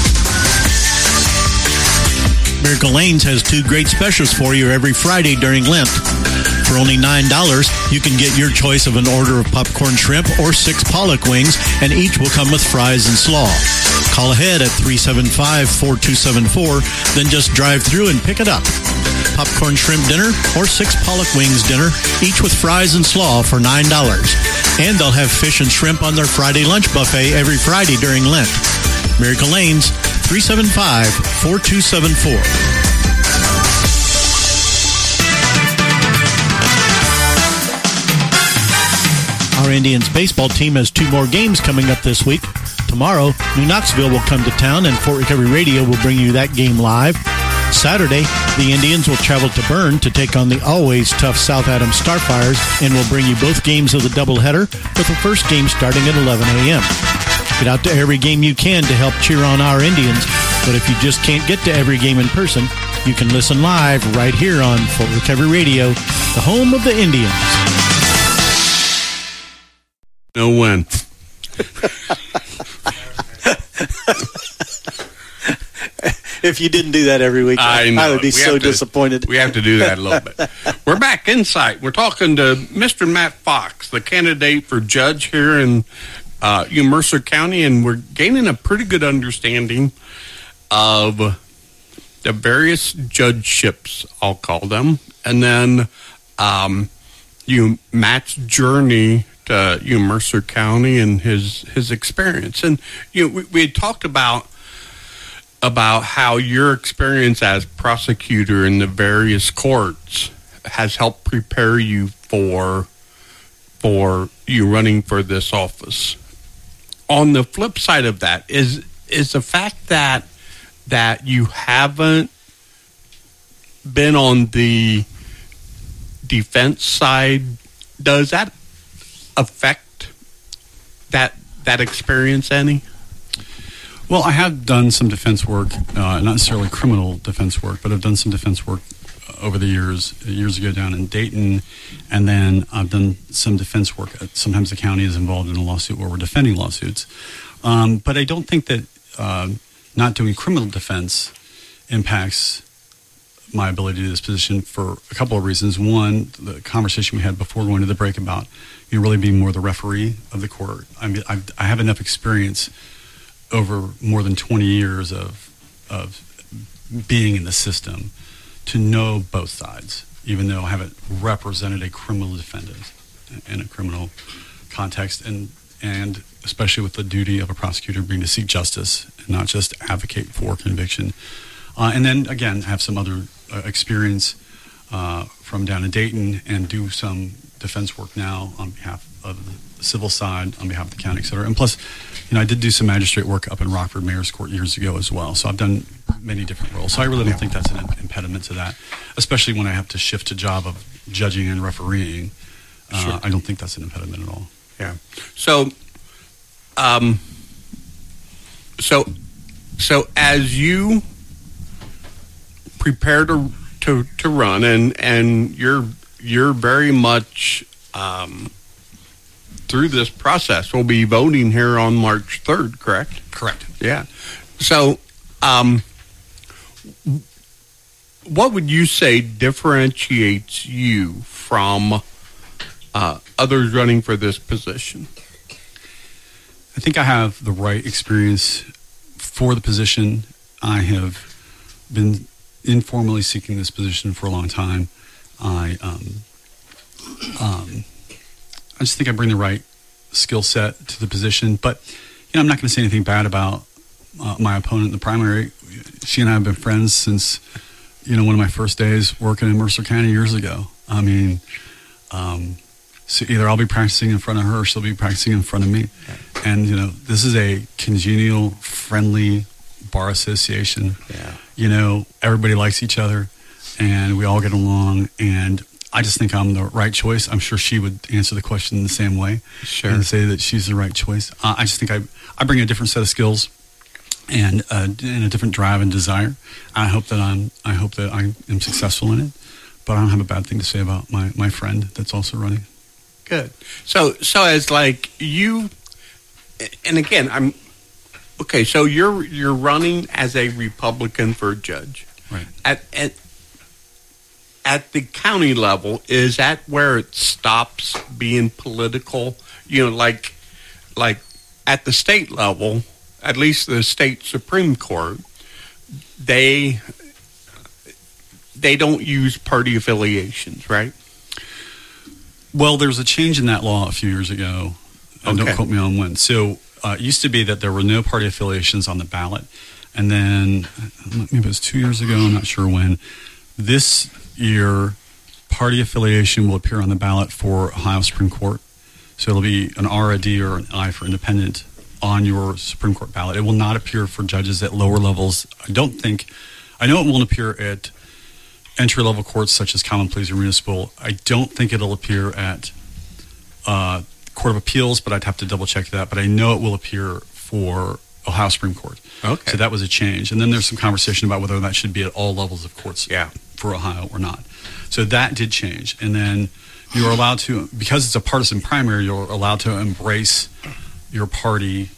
Miracle Lanes has two great specials for you every Friday during Lent. For only nine dollars, you can get your choice of an order of popcorn shrimp or six pollock wings, and each will come with fries and slaw. Call ahead at three seven five, four two seven four, then just drive through and pick it up. Popcorn shrimp dinner or six pollock wings dinner, each with fries and slaw for nine dollars. And they'll have fish and shrimp on their Friday lunch buffet every Friday during Lent. Miracle Lanes, three seven five, four two seven four. Our Indians baseball team has two more games coming up this week. Tomorrow, New Knoxville will come to town, and Fort Recovery Radio will bring you that game live. Saturday, the Indians will travel to Bern to take on the always tough South Adams Starfires, and will bring you both games of the doubleheader, with the first game starting at eleven a.m. Get out to every game you can to help cheer on our Indians, but if you just can't get to every game in person, you can listen live right here on Fort Recovery Radio, the home of the Indians. No when. If you didn't do that every week, I, know. I would be we so to, disappointed. We have to do that a little bit. We're back Insight. We're talking to Mister Matt Fox, the candidate for judge here in uh, Mercer County, and we're gaining a pretty good understanding of the various judgeships, I'll call them, and then um, you Matt's journey to you Mercer County and his his experience. And you know, we, we had talked about about how your experience as prosecutor in the various courts has helped prepare you for for you running for this office. On the flip side of that is is the fact that that you haven't been on the defense side. Does that affect that that experience any? Well, I have done some defense work, uh, not necessarily criminal defense work, but I've done some defense work over the years, years ago down in Dayton, and then I've done some defense work. Sometimes the county is involved in a lawsuit where we're defending lawsuits. Um, but I don't think that uh, not doing criminal defense impacts my ability to do this position for a couple of reasons. One, the conversation we had before going to the break about you know, really being more the referee of the court. I mean, I've, I have enough experience over more than twenty years of of being in the system to know both sides, even though I haven't represented a criminal defendant in a criminal context, and and especially with the duty of a prosecutor being to seek justice and not just advocate for conviction. Uh, and then again, have some other uh, experience uh, from down in Dayton and do some defense work now on behalf of the civil side, on behalf of the county, et cetera. And plus, you know, I did do some magistrate work up in Rockford Mayor's Court years ago as well. So I've done many different roles. So I really don't think that's an impediment to that, especially when I have to shift a job of judging and refereeing. Uh, sure. I don't think that's an impediment at all. Yeah. So, um, so, so as you prepare to to to run, and and you're you're very much um, through this process. We'll be voting here on March third, correct? Correct. Yeah. So, um, what would you say differentiates you from uh, others running for this position? I think I have the right experience for the position. I have been informally seeking this position for a long time. I um, um, I just think I bring the right skill set to the position. But you know, I'm not going to say anything bad about uh, my opponent in the primary. She and I have been friends since you know one of my first days working in Mercer County years ago. I mean, um, so either I'll be practicing in front of her, or she'll be practicing in front of me. And you know, this is a congenial, friendly bar association. Yeah. You know, everybody likes each other, and we all get along, and I just think I'm the right choice. I'm sure she would answer the question the same way. Sure. And say that she's the right choice. Uh, I just think I, I bring a different set of skills and, uh, and a different drive and desire. I hope that I'm, I hope that I am successful in it, but I don't have a bad thing to say about my, my friend that's also running. Good. So, so as like you, and again, I'm, okay, so you're, you're running as a Republican for judge. Right. At, at, At the county level, is that where it stops being political? You know, like, like at the state level, at least the state Supreme Court, they they don't use party affiliations, right? Well, there was a change in that law a few years ago. Uh, Okay. Don't quote me on when. So uh, it used to be that there were no party affiliations on the ballot. And then, maybe it was two years ago, I'm not sure when, this year, party affiliation will appear on the ballot for Ohio Supreme Court. So it'll be an R, a D, or an I for independent on your Supreme Court ballot. It will not appear for judges at lower levels. I don't think, I know it won't appear at entry-level courts such as common pleas or municipal. I don't think it'll appear at uh, Court of Appeals, but I'd have to double-check that. But I know it will appear for Ohio Supreme Court. Okay. So that was a change. And then there's some conversation about whether that should be at all levels of courts. Yeah. For Ohio or not. So that did change. And then you are allowed to, because it's a partisan primary, you're allowed to embrace your party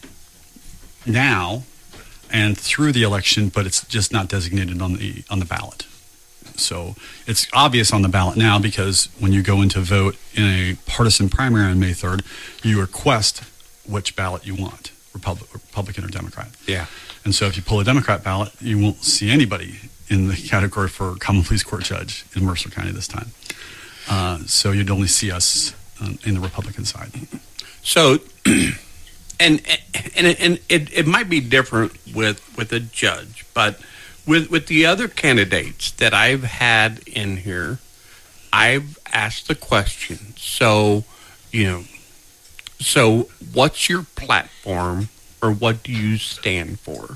now and through the election, but it's just not designated on the on the ballot. So it's obvious on the ballot now because when you go in to vote in a partisan primary on May third, you request which ballot you want, Republic, Republican or Democrat. Yeah. And so if you pull a Democrat ballot, you won't see anybody in the category for common pleas court judge in Mercer County this time. Uh, so you'd only see us um, in the Republican side. So, and and and it, it might be different with with a judge, but with with the other candidates that I've had in here, I've asked the question. So, you know, so what's your platform, or what do you stand for?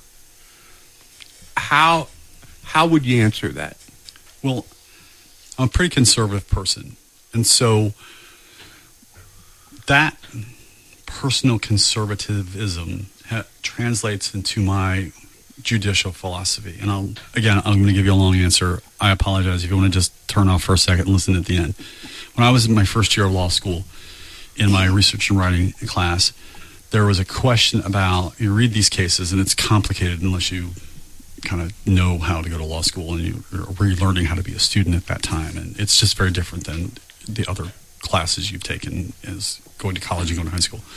How how would you answer that? Well, I'm a pretty conservative person, and so that personal conservatism ha- translates into my judicial philosophy. And I'll again, I'm going to give you a long answer. I apologize if you want to just turn off for a second and listen at the end. When I was in my first year of law school, in my research and writing class, there was a question about, you read these cases, and it's complicated unless you kind of know how to go to law school and you are relearning how to be a student at that time. And it's just very different than the other classes you've taken as going to college and going to high school.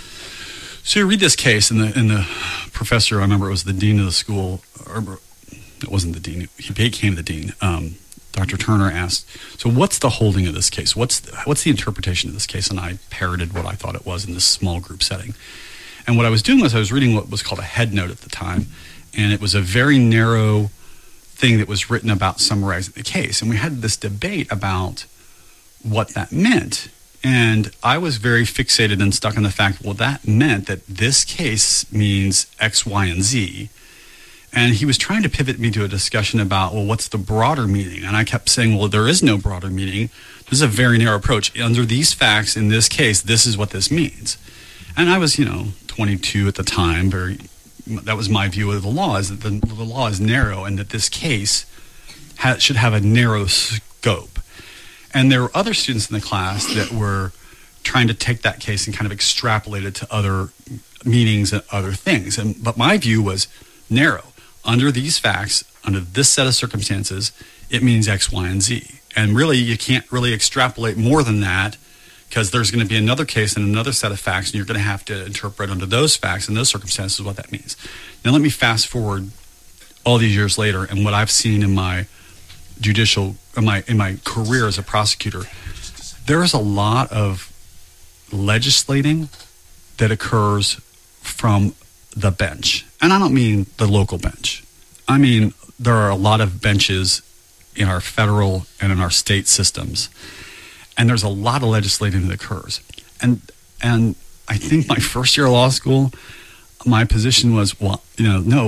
So you read this case, and the and the professor, I remember it was the dean of the school, or it wasn't the dean, he became the dean, um, Doctor Turner asked, so what's the holding of this case? What's the, what's the interpretation of this case? And I parroted what I thought it was in this small group setting. And what I was doing was I was reading what was called a head note at the time, and it was a very narrow thing that was written about summarizing the case. And we had this debate about what that meant. And I was very fixated and stuck on the fact, well, that meant that this case means X, Y, and Z. And he was trying to pivot me to a discussion about, well, what's the broader meaning? And I kept saying, well, there is no broader meaning. This is a very narrow approach. Under these facts, in this case, this is what this means. And I was, you know, twenty-two at the time. Very, that was my view of the law, is that the, the law is narrow and that this case ha- should have a narrow scope. And there were other students in the class that were trying to take that case and kind of extrapolate it to other meanings and other things. And but my view was narrow. Under these facts, under this set of circumstances, it means X, Y, and Z. And really, you can't really extrapolate more than that, because there's going to be another case and another set of facts, and you're going to have to interpret under those facts and those circumstances what that means. Now, let me fast forward all these years later, and what I've seen in my judicial, in my in my career as a prosecutor, there is a lot of legislating that occurs from the bench. And I don't mean the local bench. I mean, there are a lot of benches in our federal and in our state systems. And there's a lot of legislating that occurs. And and I think my first year of law school, my position was, well, you know, no,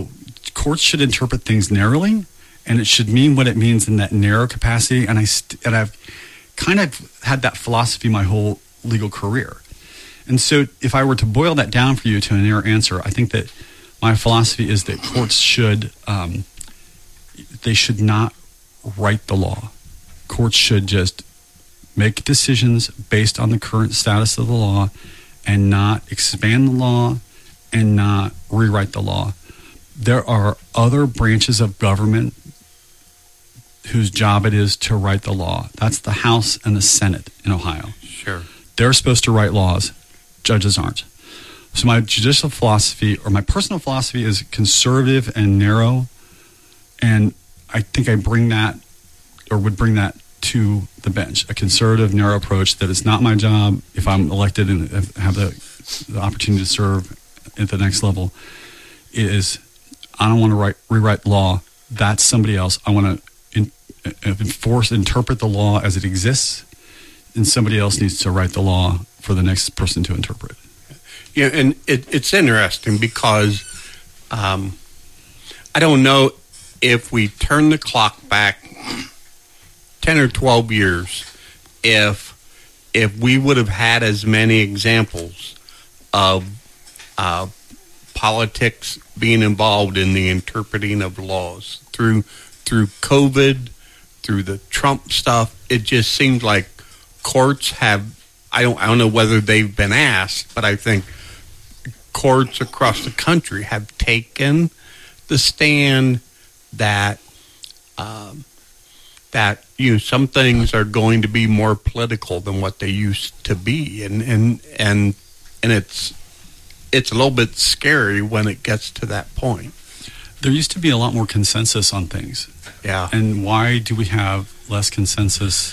courts should interpret things narrowly, and it should mean what it means in that narrow capacity. And I st- and I've kind of had that philosophy my whole legal career. And so if I were to boil that down for you to a narrow answer, I think that my philosophy is that courts should um, they should not write the law. Courts should just make decisions based on the current status of the law and not expand the law and not rewrite the law. There are other branches of government whose job it is to write the law. That's the House and the Senate in Ohio. Sure. They're supposed to write laws. Judges aren't. So my judicial philosophy, or my personal philosophy, is conservative and narrow. And I think I bring that, or would bring that to the bench. A conservative, narrow approach that it's not my job, if I'm elected and have the, the opportunity to serve at the next level, is I don't want to write, rewrite law. That's somebody else. I want to in, enforce, interpret the law as it exists, and somebody else needs to write the law for the next person to interpret. Yeah, and it, it's interesting because um, I don't know if we turn the clock back ten or twelve years, if if we would have had as many examples of uh, politics being involved in the interpreting of laws through through COVID, through the Trump stuff. It just seems like courts have. I don't. I don't know whether they've been asked, but I think courts across the country have taken the stand that um, that you know some things are going to be more political than what they used to be, and and and and it's it's a little bit scary when it gets to that point. There used to be a lot more consensus on things. Yeah. And why do we have less consensus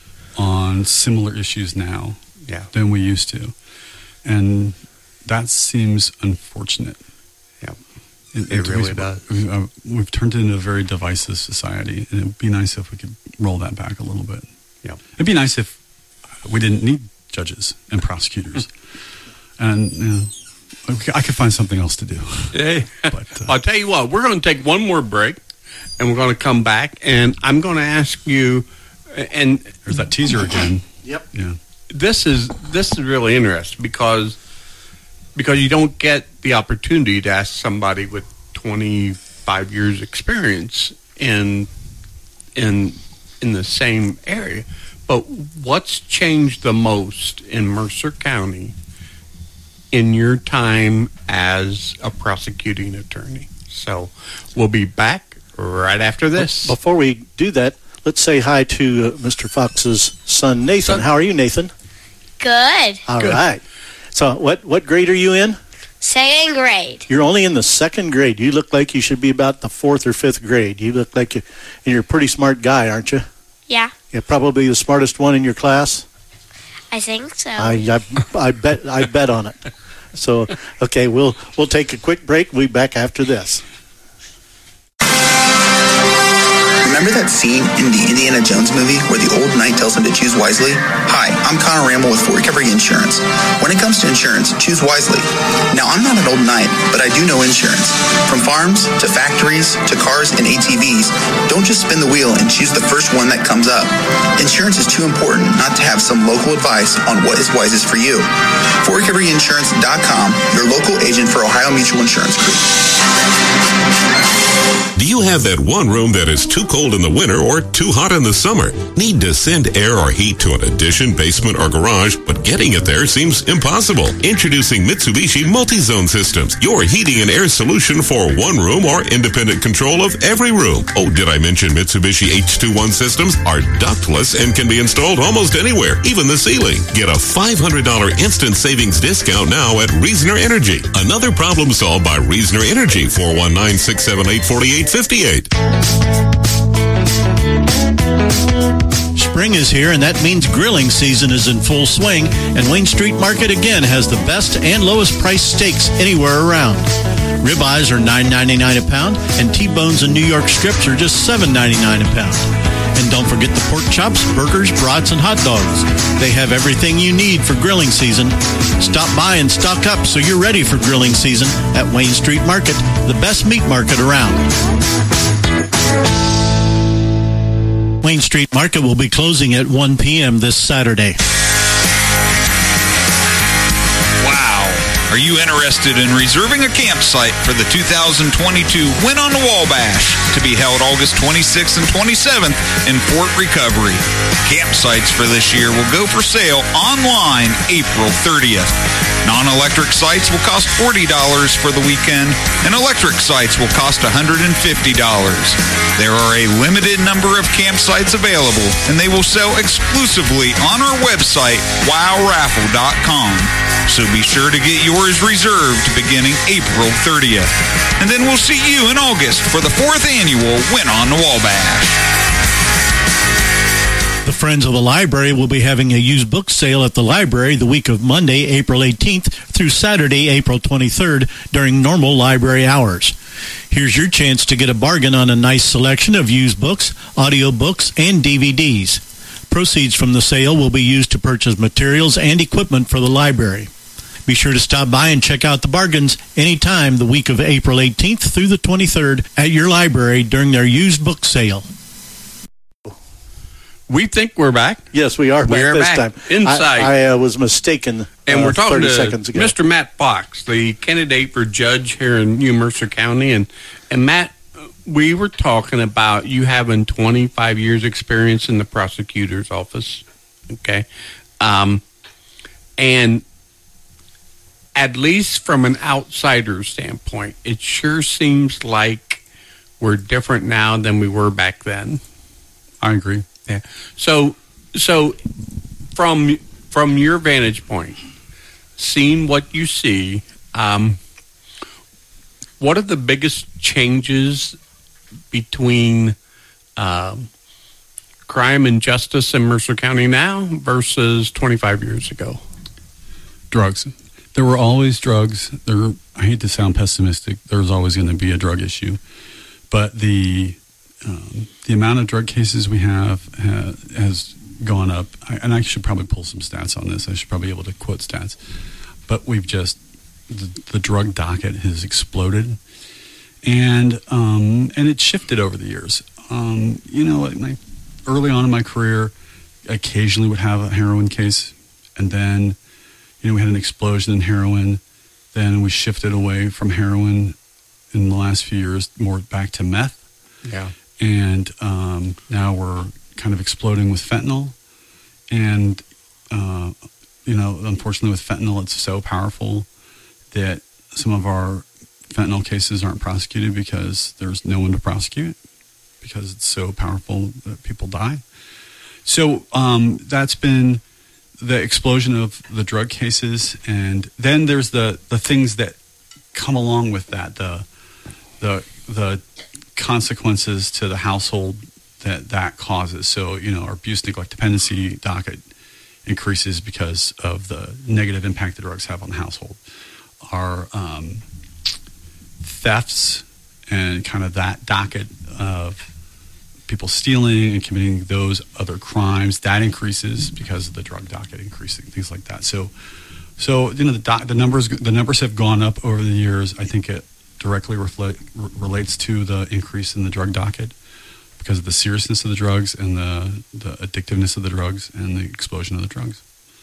on similar issues now yeah. than we used to? And that seems unfortunate. Yeah. It, it really we've, does. We've, uh, we've turned it into a very divisive society, and it would be nice if we could roll that back a little bit. Yeah. It'd be nice if we didn't need judges and prosecutors. and, you know, okay, I could find something else to do. Hey, but, uh, I'll tell you what, we're going to take one more break, and we're going to come back, and I'm going to ask you, and there's that teaser again. Yep. Yeah. This is this is really interesting because because you don't get the opportunity to ask somebody with twenty-five years experience in in in the same area. But what's changed the most in Mercer County in your time as a prosecuting attorney? So we'll be back right after this. Before we do that, let's say hi to uh, Mister Fox's son, Nathan. How are you, Nathan? Good. All Good. right. So what, what grade are you in? Second grade. You're only in the second grade. You look like you should be about the fourth or fifth grade. You look like you're, and you're a pretty smart guy, aren't you? Yeah, You're probably the smartest one in your class. I think so. I, I, I bet I bet on it. So, okay, we'll we'll take a quick break. We'll be back after this. Remember that scene in the Indiana Jones movie where the old knight tells him to choose wisely? Hi, I'm Connor Ramble with Fort Recovery Insurance. When it comes to insurance, choose wisely. Now, I'm not an old knight, but I do know insurance. From farms to factories to cars and A T Vs, don't just spin the wheel and choose the first one that comes up. Insurance is too important not to have some local advice on what is wisest for you. Fort Recovery Insurance dot com, your local agent for Ohio Mutual Insurance Group. Do you have that one room that is too cold in the winter or too hot in the summer? Need to send air or heat to an addition, basement, or garage, but getting it there seems impossible? Introducing Mitsubishi Multi-Zone Systems, your heating and air solution for one room or independent control of every room. Oh, did I mention Mitsubishi H twenty-one systems are ductless and can be installed almost anywhere, even the ceiling. Get a five hundred dollars instant savings discount now at Reasoner Energy. Another problem solved by Reasoner Energy, four one nine, six seven eight, four eight five eight. Spring is here, and that means grilling season is in full swing, and Wayne Street Market again has the best and lowest price steaks anywhere around. Ribeyes are nine ninety-nine a pound, and T-bones and New York strips are just seven ninety-nine a pound. And don't forget the pork chops, burgers, brats, and hot dogs. They have everything you need for grilling season. Stop by and stock up so you're ready for grilling season at Wayne Street Market, the best meat market around. Wayne Street Market will be closing at one p.m. this Saturday. Wow. Are you interested in reserving a campsite for the two thousand twenty-two Win on the Wabash to be held August twenty-sixth and twenty-seventh in Fort Recovery? Campsites for this year will go for sale online April thirtieth. Non-electric sites will cost forty dollars for the weekend, and electric sites will cost one hundred fifty dollars. There are a limited number of campsites available, and they will sell exclusively on our website, wow raffle dot com. So be sure to get yours reserved beginning April thirtieth. And then we'll see you in August for the fourth annual Win on the Wabash. The Friends of the Library will be having a used book sale at the library the week of Monday, April eighteenth through Saturday, April twenty-third during normal library hours. Here's your chance to get a bargain on a nice selection of used books, audio books, and D V Ds. Proceeds from the sale will be used to purchase materials and equipment for the library. Be sure to stop by and check out the bargains anytime the week of April eighteenth through the twenty-third at your library during their used book sale. We think we're back. Yes, we are back We're this back time. inside. I, I uh, was mistaken And uh, we're talking thirty to seconds ago. Mister Matt Fox, the candidate for judge here in New Mercer County. And, and Matt, we were talking about you having twenty-five years experience in the prosecutor's office. Okay. Um, and at least from an outsider standpoint, it sure seems like we're different now than we were back then. I agree. Yeah. So, so from from your vantage point, seeing what you see, um, what are the biggest changes between um, crime and justice in Mercer County now versus twenty-five years ago? Drugs. There were always drugs. There, I hate to sound pessimistic. There's always going to be a drug issue, but the um, the amount of drug cases we have ha, has gone up. I, and I should probably pull some stats on this. I should probably be able to quote stats, but we've just the, the drug docket has exploded, and um, and it's shifted over the years. Um, you know, my, early on in my career, I occasionally would have a heroin case, and then you know we had an explosion in heroin. Then we shifted away from heroin in the last few years, more back to meth. Yeah. And um, now we're kind of exploding with fentanyl. And, uh, you know, unfortunately with fentanyl, it's so powerful that some of our fentanyl cases aren't prosecuted because there's no one to prosecute because it's so powerful that people die. So um, that's been the explosion of the drug cases. And then there's the, the things that come along with that, the the the consequences to the household that that causes. So, you know, our abuse, neglect, dependency docket increases because of the negative impact the drugs have on the household. Our um, thefts and kind of that docket of people stealing and committing those other crimes, that increases because of the drug docket increasing, things like that. So, so you know, the, doc, the numbers the numbers have gone up over the years. I think it directly reflect, r- relates to the increase in the drug docket because of the seriousness of the drugs and the, the addictiveness of the drugs and the explosion of the drugs.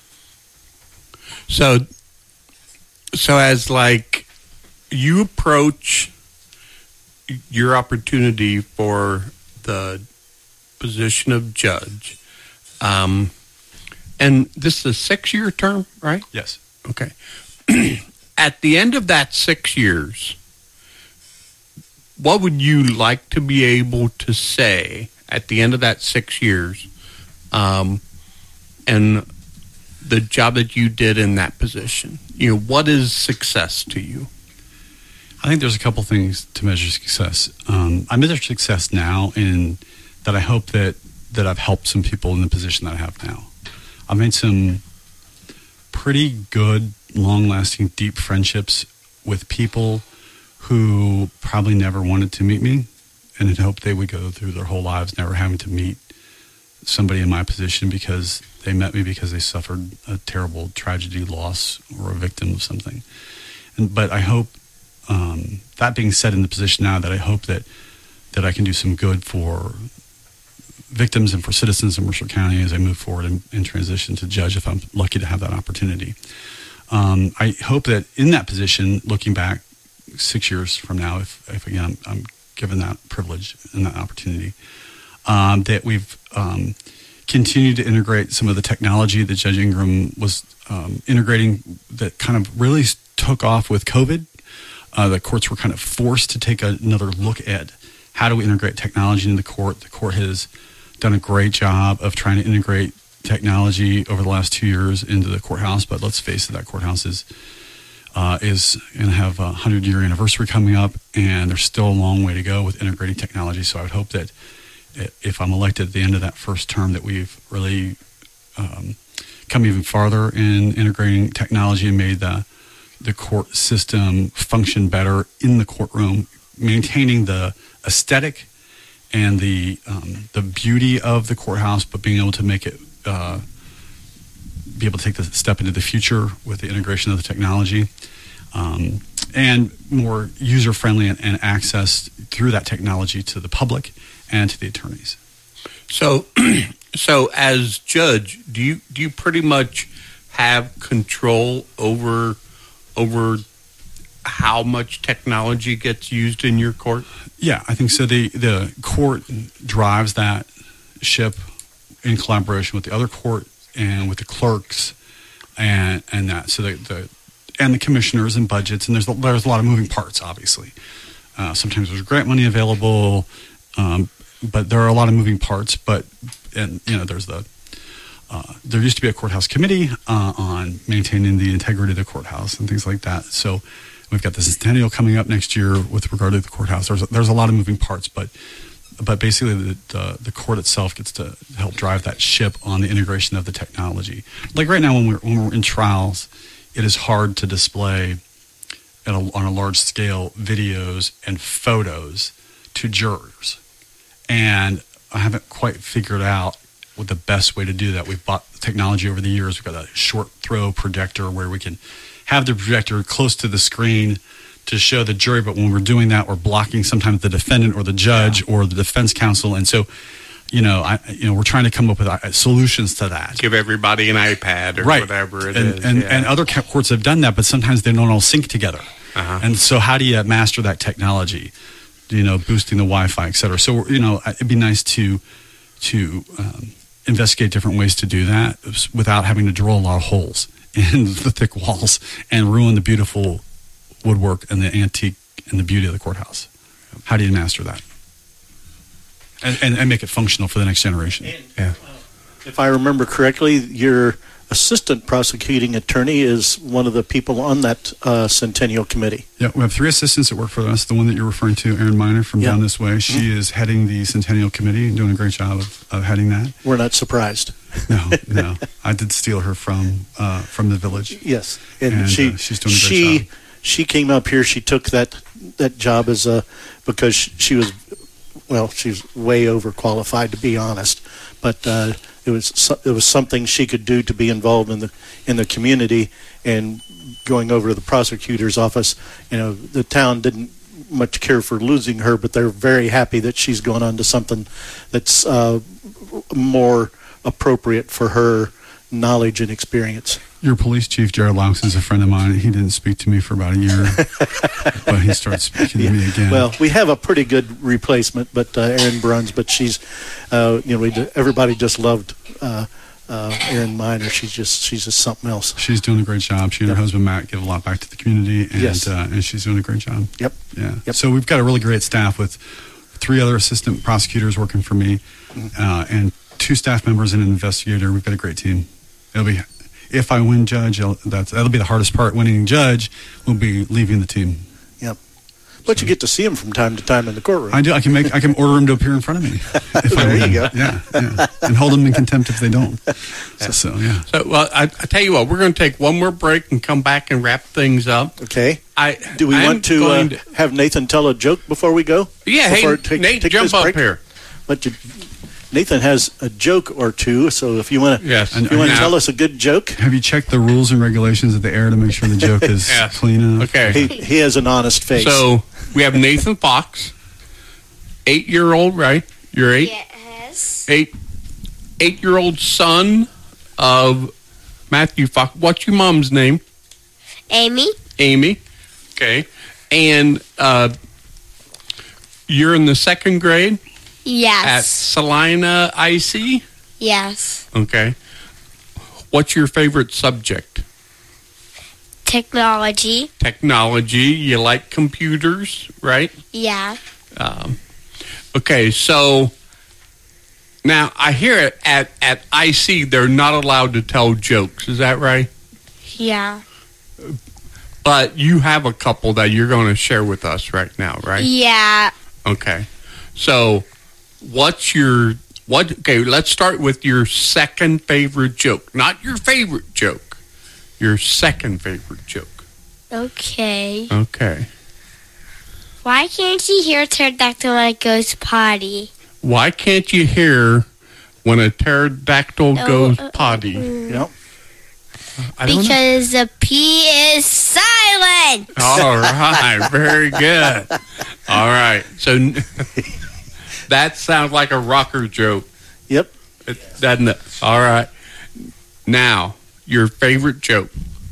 So, so as like you approach your opportunity for the position of judge, um, and this is a six-year term, right? Yes. Okay. At the end of that six years, what would you like to be able to say at the end of that six years um, and the job that you did in that position? You know, what is success to you? I think there's a couple things to measure success. Um, I measure success now in that I hope that, that I've helped some people in the position that I have now. I've made some pretty good, long-lasting, deep friendships with people who probably never wanted to meet me and had hoped they would go through their whole lives never having to meet somebody in my position because they met me because they suffered a terrible tragedy, loss, or a victim of something. And, but I hope, um, that being said, in the position now, that I hope that, that I can do some good for victims and for citizens in Mercer County as I move forward and, and transition to judge, if I'm lucky to have that opportunity. Um, I hope that in that position, looking back six years from now, if, if again, I'm, I'm given that privilege and that opportunity, um, that we've um, continued to integrate some of the technology that Judge Ingram was um, integrating that kind of really took off with COVID. Uh, the courts were kind of forced to take another look at how do we integrate technology into the court. The court has done a great job of trying to integrate technology over the last two years into the courthouse, but let's face it, that courthouse is uh, is going to have a hundred-year anniversary coming up, and there's still a long way to go with integrating technology. So I would hope that if I'm elected at the end of that first term, that we've really um, come even farther in integrating technology and made the the court system function better in the courtroom, maintaining the aesthetic and the um, the beauty of the courthouse, but being able to make it uh, be able to take the step into the future with the integration of the technology, um, and more user friendly and, and access through that technology to the public and to the attorneys. So, so as judge, do you do you pretty much have control over over how much technology gets used in your court? Yeah, I think so. The the court drives that ship in collaboration with the other court and with the clerks and and that. So the, the and the commissioners and budgets, and there's a, there's a lot of moving parts, obviously. Uh, sometimes there's grant money available, um, but there are a lot of moving parts. But and you know there's the Uh, there used to be a courthouse committee uh, on maintaining the integrity of the courthouse and things like that. So we've got the centennial coming up next year with regard to the courthouse. There's a, there's a lot of moving parts, but but basically the, the the court itself gets to help drive that ship on the integration of the technology. Like right now, when we're when we're in trials, it is hard to display at a, on a large scale videos and photos to jurors, and I haven't quite figured out what the best way to do that. We've bought technology over the years. We've got a short throw projector where we can have the projector close to the screen to show the jury, but when we're doing that, we're blocking sometimes the defendant or the judge yeah. or the defense counsel, and so you know, I you know, we're trying to come up with uh, solutions to that. Give everybody an iPad or right. whatever it and, is. And, yeah. and other courts have done that, but sometimes they don't all sync together. Uh-huh. And so, how do you master that technology? You know, boosting the Wi-Fi, et cetera. So, you know, it'd be nice to to um, investigate different ways to do that without having to drill a lot of holes in the thick walls and ruin the beautiful woodwork and the antique and the beauty of the courthouse. How do you master that? And, and, and make it functional for the next generation. And, yeah. uh, if I remember correctly, your assistant prosecuting attorney is one of the people on that uh, Centennial Committee. Yeah, we have three assistants that work for us. The one that you're referring to, Erin Miner from yeah. down this way, she mm-hmm. is heading the Centennial Committee and doing a great job of, of heading that. We're not surprised. No, no. I did steal her from uh, from the village. Yes, and, and she uh, she's doing a great she, job. She came up here. She took that that job as a because she was well, she's way overqualified to be honest, but uh, it was it was something she could do to be involved in the in the community. And going over to the prosecutor's office, you know, the town didn't much care for losing her, but they're very happy that she's going on to something that's uh, more appropriate for her knowledge and experience. Your police chief, Jared Laux, is a friend of mine. He didn't speak to me for about a year, but he started speaking yeah. to me again. Well, we have a pretty good replacement, but uh, Erin Bruns, but she's, uh, you know, we, everybody just loved uh, uh, Erin Miner. She's just, she's just something else. She's doing a great job. She and yep. her husband Matt give a lot back to the community, and yes. uh, and she's doing a great job. Yep. Yeah. Yep. So we've got a really great staff with three other assistant prosecutors working for me, mm-hmm. uh, and two staff members and an investigator. We've got a great team. It'll be, if I win judge, I'll, that's, that'll be the hardest part. Winning judge will be leaving the team. Yep. But so, you get to see him from time to time in the courtroom. I do. I can make. I can order him to appear in front of me. If there I win. you go. Yeah, yeah. And hold them in contempt if they don't. So, so yeah. So, well, I, I tell you what, we're going to take one more break and come back and wrap things up. Okay. I do. We I'm want to, uh, to have Nathan tell a joke before we go? Yeah. Before hey, take, Nate, take jump up break? here. But you, Nathan has a joke or two, so if you want to, yes. if you want to tell us a good joke, have you checked the rules and regulations of the air to make sure the joke is yes. clean enough? Okay, he, he has an honest face. So we have Nathan Fox, eight-year-old, right? You're eight. Yes. Eight, eight-year-old son of Matthew Fox. What's your mom's name? Amy. Amy. Okay, and uh, you're in the second grade. Yes. At Salina I C? Yes. Okay. What's your favorite subject? Technology. Technology. You like computers, right? Yeah. Um, okay, so now I hear it at, at I C they're not allowed to tell jokes. Is that right? Yeah. But you have a couple that you're going to share with us right now, right? Yeah. Okay. So what's your what okay, let's start with your second favorite joke. Not your favorite joke. Your second favorite joke. Okay. Okay. Why can't you hear a pterodactyl when it goes potty? Why can't you hear when a pterodactyl Oh, goes uh, potty? mm. Yep. I don't know. Because the P is silent. All right, very good. All right, so that sounds like a rocker joke. Yep. It, doesn't it? All right. Now, your favorite joke.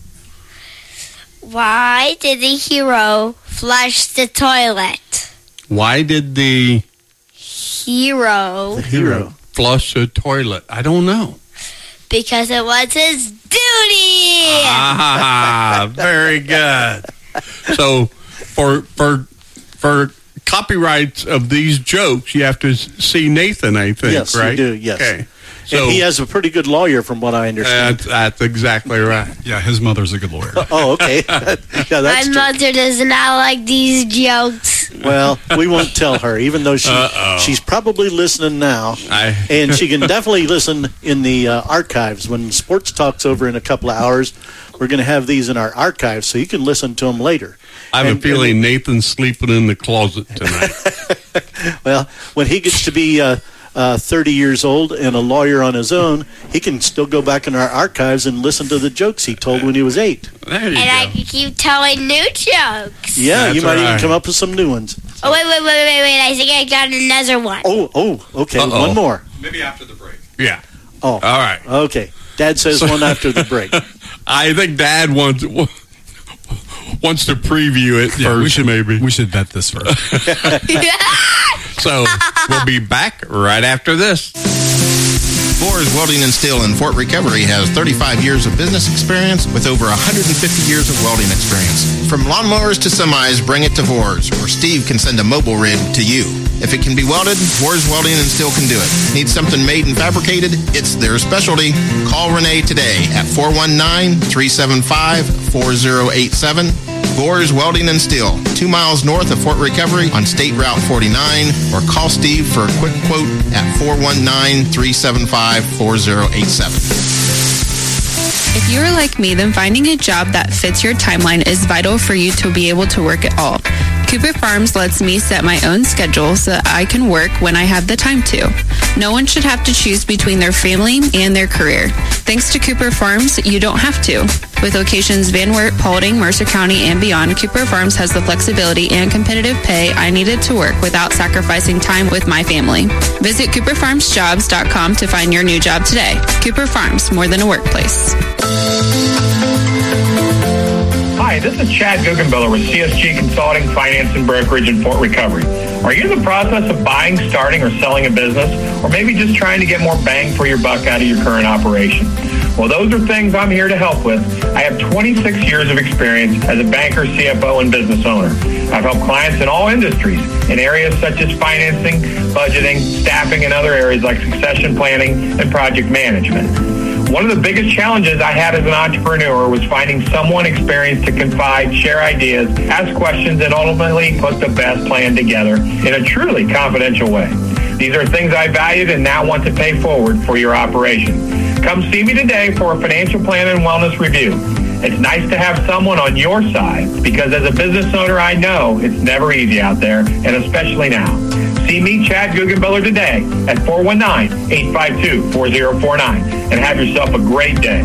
Why did the hero flush the toilet? Why did the Hero. The hero. flush the toilet? I don't know. Because it was his duty. Ah, very good. So, for for for copyrights of these jokes, you have to see Nathan, I think, Yes, you right? do, yes. Okay. And he has a pretty good lawyer, from what I understand. That's, that's exactly right. Yeah, his mother's a good lawyer. Oh, okay. yeah, My that's true. mother does not like these jokes. Well, we won't tell her, even though she Uh-oh. she's probably listening now, I- and she can definitely listen in the uh, archives when Sports Talk's over in a couple of hours. We're going to have these in our archives, so you can listen to them later. I have And- a feeling Nathan's sleeping in the closet tonight. Well, when he gets to be uh, uh, thirty years old and a lawyer on his own, he can still go back in our archives and listen to the jokes he told when he was eight. There you And I go. can keep telling new jokes. Yeah, That's you might even right. come up with some new ones. Oh, wait, wait, wait, wait, wait. I think I got another one. Oh, oh, okay, Uh-oh. one more. Maybe after the break. Yeah. Oh, All right. okay. Dad says So- one after the break. I think Dad wants wants to preview it Yeah, first, we should maybe. We should vet this first. So we'll be back right after this. Boers Welding and Steel in Fort Recovery has thirty-five years of business experience with over one hundred fifty years of welding experience. From lawnmowers to semis, bring it to Boers, or Steve can send a mobile rig to you. If it can be welded, Boers Welding and Steel can do it. Need something made and fabricated? It's their specialty. Call Renee today at four one nine, three seven five, four zero eight seven. Boers Welding and Steel, two miles north of Fort Recovery on State Route forty-nine, or call Steve for a quick quote at four one nine, three seven five, four zero eight seven. If you are like me, then finding a job that fits your timeline is vital for you to be able to work it all. Cooper Farms lets me set my own schedule so that I can work when I have the time to. No one should have to choose between their family and their career. Thanks to Cooper Farms, you don't have to. With locations Van Wert, Paulding, Mercer County, and beyond, Cooper Farms has the flexibility and competitive pay I needed to work without sacrificing time with my family. Visit cooper farms jobs dot com to find your new job today. Cooper Farms, more than a workplace. Hi, this is Chad Guggenbiller with C S G Consulting, Finance, and Brokerage in Fort Recovery. Are you in the process of buying, starting, or selling a business, or maybe just trying to get more bang for your buck out of your current operation? Well, those are things I'm here to help with. I have twenty-six years of experience as a banker, C F O, and business owner. I've helped clients in all industries in areas such as financing, budgeting, staffing, and other areas like succession planning and project management. One of the biggest challenges I had as an entrepreneur was finding someone experienced to confide, share ideas, ask questions, and ultimately put the best plan together in a truly confidential way. These are things I valued and now want to pay forward for your operation. Come see me today for a financial plan and wellness review. It's nice to have someone on your side because as a business owner, I know it's never easy out there, and especially now. C See me, Chad Guggenbiller, today at four one nine, eight five two, four zero four nine and have yourself a great day.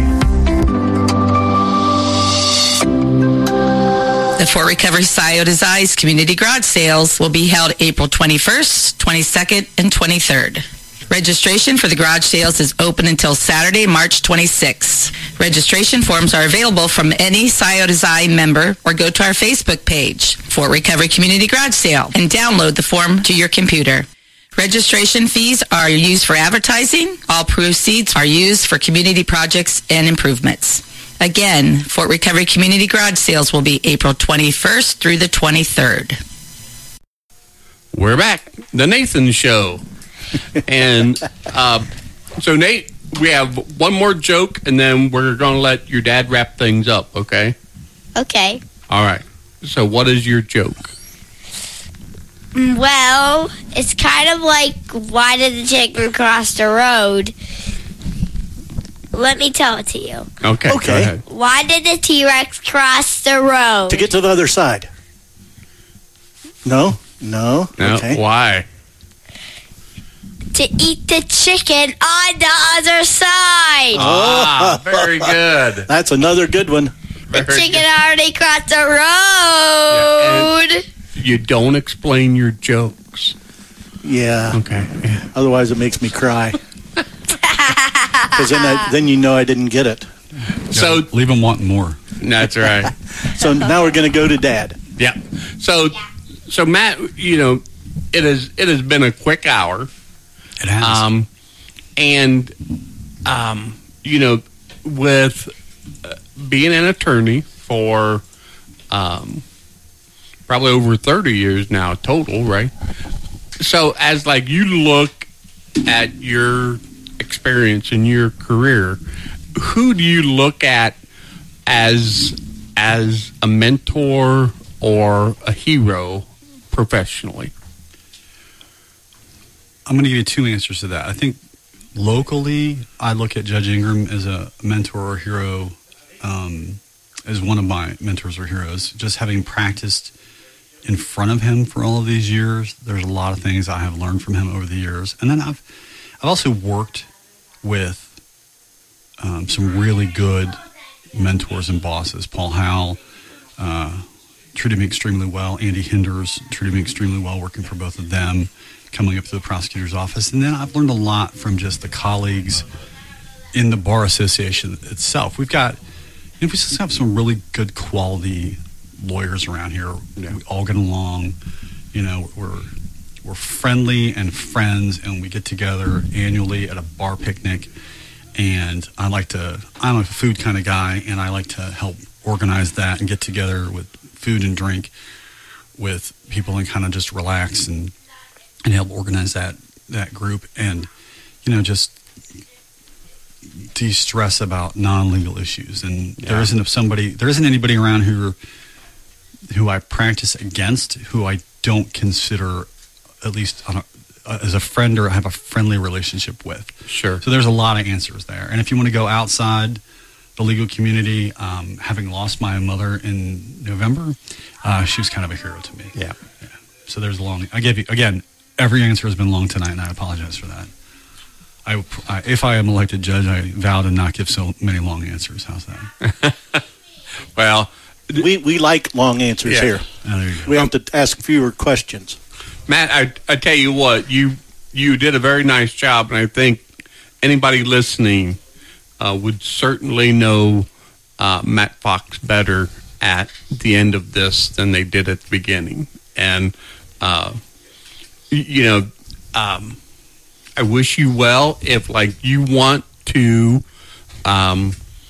The Fort Recovery Sciotos Eyes Community Garage Sales will be held April twenty-first, twenty-second, and twenty-third. Registration for the garage sales is open until Saturday, March twenty-sixth. Registration forms are available from any Sciotos Eye member or go to our Facebook page, Fort Recovery Community Garage Sale, and download the form to your computer. Registration fees are used for advertising. All proceeds are used for community projects and improvements. Again, Fort Recovery Community Garage Sales will be April twenty-first through the twenty-third. We're back. The Nathan Show. And uh, so, Nate, we have one more joke, and then we're going to let your dad wrap things up, okay? Okay. All right. So what is your joke? Well, it's kind of like, why did the chicken cross the road? Let me tell it to you. Okay. Okay. Why did the T-Rex cross the road? To get to the other side. No? No? No. Okay. Why? To eat the chicken on the other side. Ah, very good. That's another good one. The Very chicken good. already crossed the road. Yeah, you don't explain your jokes. Yeah. Okay. Yeah. Otherwise, it makes me cry. Because then, I, then you know I didn't get it. So leave them wanting more. That's right. So now we're going to go to Dad. Yeah. So, so Matt, you know, it has it has been a quick hour. It has. Um, and um, you know, with uh, being an attorney for um, probably over thirty years now total, right? So, as like you look at your experience in your career, who do you look at as as a mentor or a hero professionally? I'm going to give you two answers to that. I think locally, I look at Judge Ingram as a mentor or hero, um, as one of my mentors or heroes. Just having practiced in front of him for all of these years, there's a lot of things I have learned from him over the years. And then I've I've also worked with um, some really good mentors and bosses. Paul Howell uh, treated me extremely well. Andy Hinders treated me extremely well working for both of them, coming up to the prosecutor's office. And then I've learned a lot from just the colleagues in the Bar Association itself. We've got, you know, we just have some really good quality lawyers around here. We all get along. You know, we're we're friendly and friends, and we get together annually at a bar picnic. And I like to, I'm a food kind of guy, and I like to help organize that and get together with food and drink with people and kind of just relax and and help organize that that group, and you know, just de-stress about non-legal issues. And yeah. there isn't somebody, there isn't anybody around who who I practice against, who I don't consider, at least on a, uh, as a friend or have a friendly relationship with. Sure. So there's a lot of answers there. And if you want to go outside the legal community, um, having lost my mother in November, uh, she was kind of a hero to me. Yeah. yeah. So there's a long, I gave you, again, every answer has been long tonight, and I apologize for that. I, I, if I am elected judge, I vow to not give so many long answers. How's that? Well, we we like long answers yeah. here. Oh, there you go. We have to ask fewer questions. Matt, I, I tell you what, you you did a very nice job, and I think anybody listening uh, would certainly know uh, Matt Fox better at the end of this than they did at the beginning. And, uh, you know, um, I wish you well. If, like, you want to um,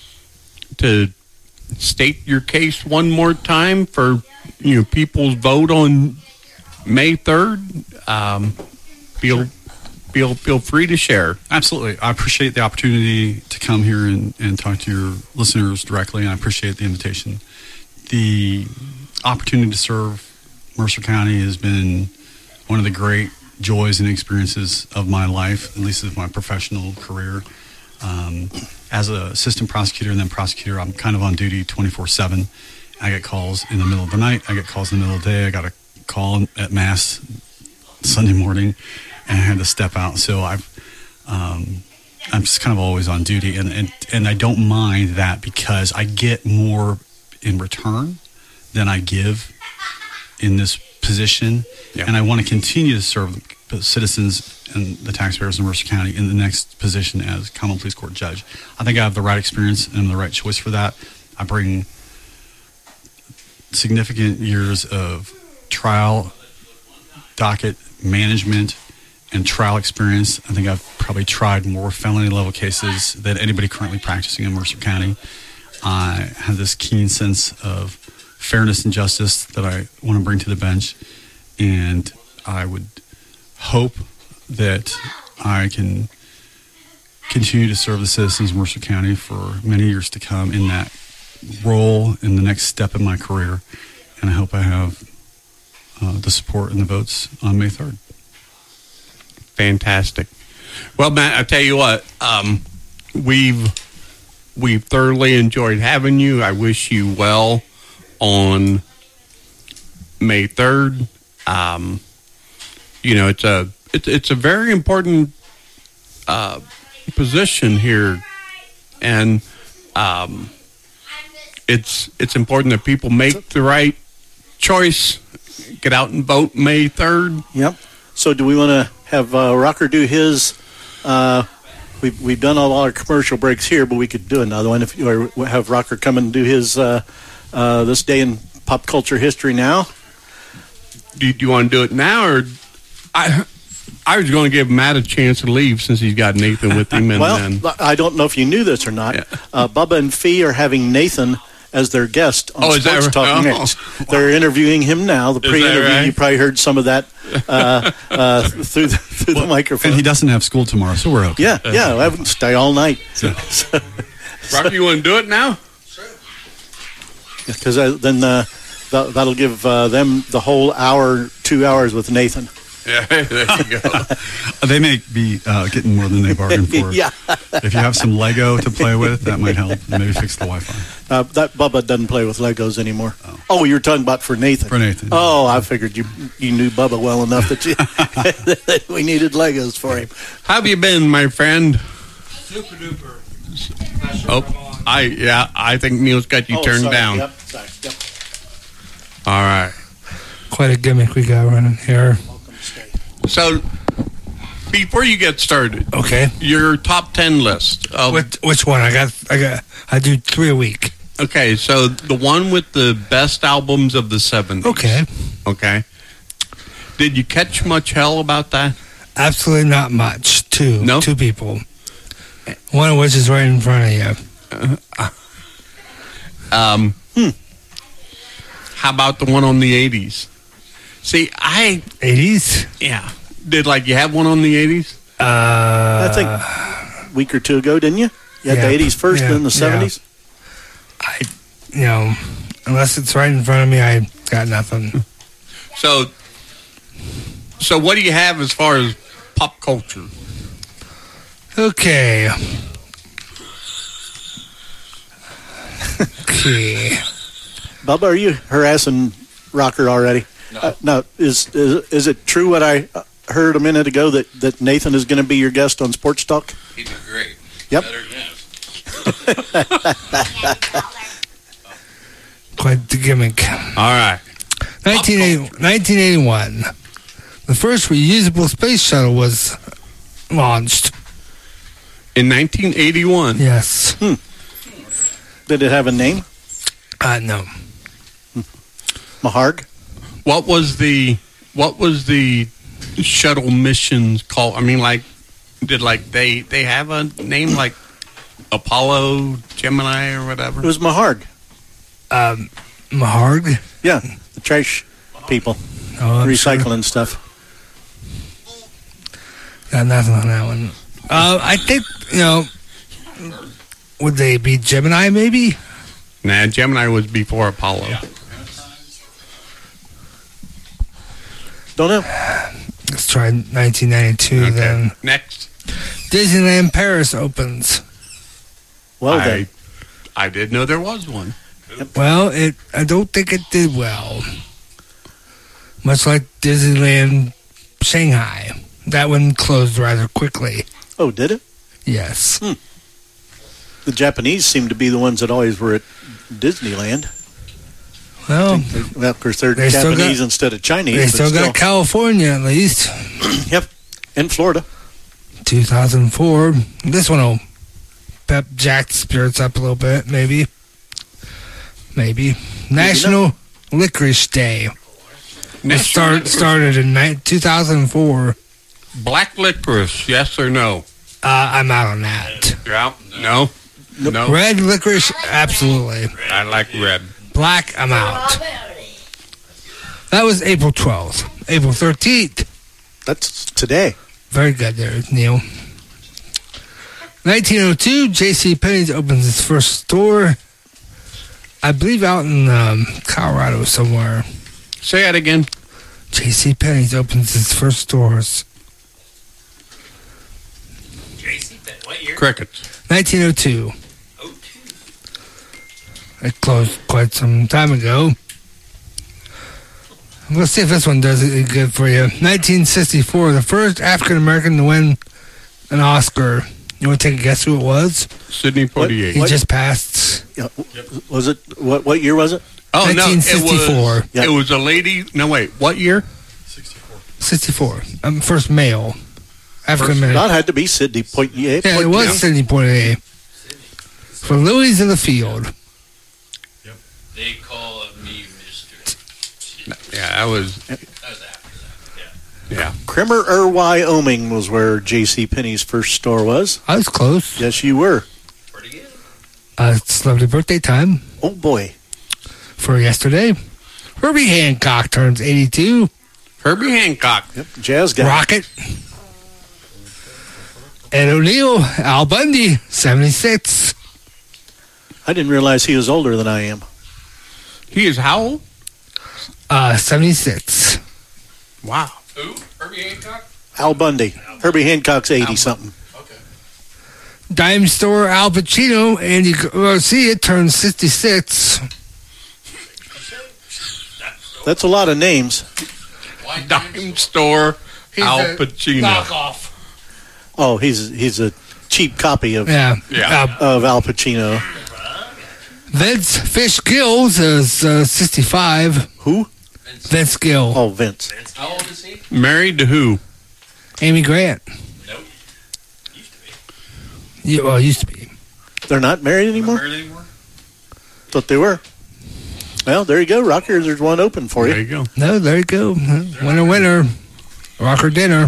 to state your case one more time for, you know, people's vote on May third, um, feel, feel, feel free to share. Absolutely. I appreciate the opportunity to come here and, and talk to your listeners directly, and I appreciate the invitation. The opportunity to serve Mercer County has been one of the great joys and experiences of my life, at least of my professional career. Um, as an assistant prosecutor and then prosecutor, I'm kind of on duty twenty-four seven. I get calls in the middle of the night. I get calls in the middle of the day. I got a call at Mass Sunday morning, and I had to step out. So I've, um, I'm just kind of always on duty, and, and and I don't mind that because I get more in return than I give in this position, yeah. and I want to continue to serve the citizens and the taxpayers in Mercer County in the next position as Common Pleas Court judge. I think I have the right experience and the right choice for that. I bring significant years of trial, docket management, and trial experience. I think I've probably tried more felony level cases than anybody currently practicing in Mercer County. I have this keen sense of fairness and justice that I want to bring to the bench, and I would hope that I can continue to serve the citizens of Mercer County for many years to come in that role in the next step in my career, and I hope I have uh, the support and the votes on May third. Fantastic. Well, Matt, I tell you what, um, we've we've thoroughly enjoyed having you. I wish you well on May third. Um, you know, it's a it's it's a very important uh, position here, and um, it's it's important that people make the right choice. Get out and vote May third. Yep. So, do we want to have uh, Rocker do his? Uh, we've we've done all our commercial breaks here, but we could do another one if you or have Rocker come and do his uh, uh, this day in pop culture history now. Do you, do you want to do it now, or I? I was going to give Matt a chance to leave since he's got Nathan with him. And well, then, I don't know if you knew this or not. Yeah. Uh, Bubba and Fee are having Nathan as their guest on oh, Sports that, Talk oh. Next. They're interviewing him now. The pre-interview, right? You probably heard some of that uh, uh, through the, through well, the microphone. And he doesn't have school tomorrow, so we're okay. Yeah, yeah, I haven't stay all night. So, so, Rocky, you want to do it now? Because uh, then uh, that, that'll give uh, them the whole hour, two hours with Nathan. Yeah, there you go. They may be uh, getting more than they bargained for. Yeah. If you have some Lego to play with, that might help. Maybe fix the Wi-Fi. Uh, that Bubba doesn't play with Legos anymore. Oh, oh you were talking about for Nathan. For Nathan. Oh, I figured you you knew Bubba well enough that, you, that we needed Legos for him. How have you been, my friend? Super duper. Oh, I yeah, I think Neil's got you oh, turned sorry. down. Yep, sorry. Yep. All right. Quite a gimmick we got running here. So, before you get started, okay, your top ten list. Of, which, which one? I got, I got, I do three a week. Okay, so the one with the best albums of the seventies. Okay, okay. Did you catch much hell about that? Absolutely not much. Two, no? two people. One of which is right in front of you. Uh, um, hmm. How about the one on the eighties? See, I... eighties? Yeah. Did, like, you have one on the eighties? Uh... I think a week or two ago, didn't you? You had yeah, the eighties first, yeah, then the seventies? Yeah. I, you know, unless it's right in front of me, I got nothing. So, so what do you have as far as pop culture? Okay. Okay. Bubba, are you harassing Rocker already? No. Uh, no. Is, is is it true what I heard a minute ago that, that Nathan is going to be your guest on Sports Talk? He'd be great. Yep. Better than Quite the gimmick. All right. nineteen eighty, nineteen eighty-one. The first reusable space shuttle was launched. In nineteen eighty-one? Yes. Hmm. Did it have a name? Uh, no. Maharg? What was the what was the shuttle missions called? I mean, like, did like they they have a name like Apollo, Gemini, or whatever? It was Maharg. Um, Maharg? Yeah, the trash people, oh, recycling sure. stuff. Got nothing on that one. Uh, I think you know. Would they be Gemini? Maybe. Nah, Gemini was before Apollo. Yeah. Don't know. Let's try nineteen ninety-two okay. then. Next. Disneyland Paris opens. Well, I, then. I did know there was one. Well, it. I don't think it did well. Much like Disneyland Shanghai. That one closed rather quickly. Oh, did it? Yes. Hmm. The Japanese seem to be the ones that always were at Disneyland. Well, well of course, they're they still Japanese got- instead of Chinese. They but still got California, at least. Yep. In Florida. two thousand four. This one will pep Jack's spirits up a little bit, maybe. Maybe. National Licorice Day. It start, started in ni- two thousand four. Black licorice, yes or no? Uh, I'm out on that. Yeah. No. No. Red licorice, absolutely. I like red. Black, I'm out. That was April twelfth. April thirteenth. That's today. Very good there, Neil. nineteen oh two, J C Penney's opens its first store. I believe out in um, Colorado somewhere. Say that again. J C Penney's opens its first stores. J C Penney, what year? Crickets. nineteen oh two. It closed quite some time ago. Let's see if this one does it good for you. nineteen sixty-four, the first African American to win an Oscar. You want to take a guess who it was? Sidney Poitier. He just passed. Yeah. Was it what? What year was it? Oh nineteen sixty-four. no! It was, Yeah. it was a lady. No, wait. What year? sixty-four. Um, first male. African American. That had to be Sidney Poitier. Yeah, it was Sidney Poitier. For Lilies in the Field. They call me Mister Yeah, that was. That was after that. Yeah. Kremer, Ir, Wyoming was where J C Penney's first store was. I was close. Yes, you were. Uh, it's celebrity birthday time. Oh boy. For yesterday. Herbie Hancock turns eighty-two. Herbie Hancock. Yep. Jazz guy. Rocket. Ed O'Neill, Al Bundy, seventy-six. I didn't realize he was older than I am. He is how old? Uh, seventy-six. Wow. Who? Herbie Hancock? Al Bundy. Herbie Hancock's eighty something. Dime store Al Pacino, Andy Garcia turns sixty-six. That's a lot of names. Dime store Al a Pacino. knockoff. Oh, he's he's a cheap copy of Yeah. Yeah. Uh, of Al Pacino. Vince Fish Gills is uh, sixty-five. Who? Vince Gill. Oh, Vince. How old is he? Married to who? Amy Grant. Nope. Used to be. Yeah, well, used to be. They're not married anymore? Married anymore? Thought they were. Well, there you go, Rocker. There's one open for There you. you go. No, there you go. Winner, winner. Rocker dinner.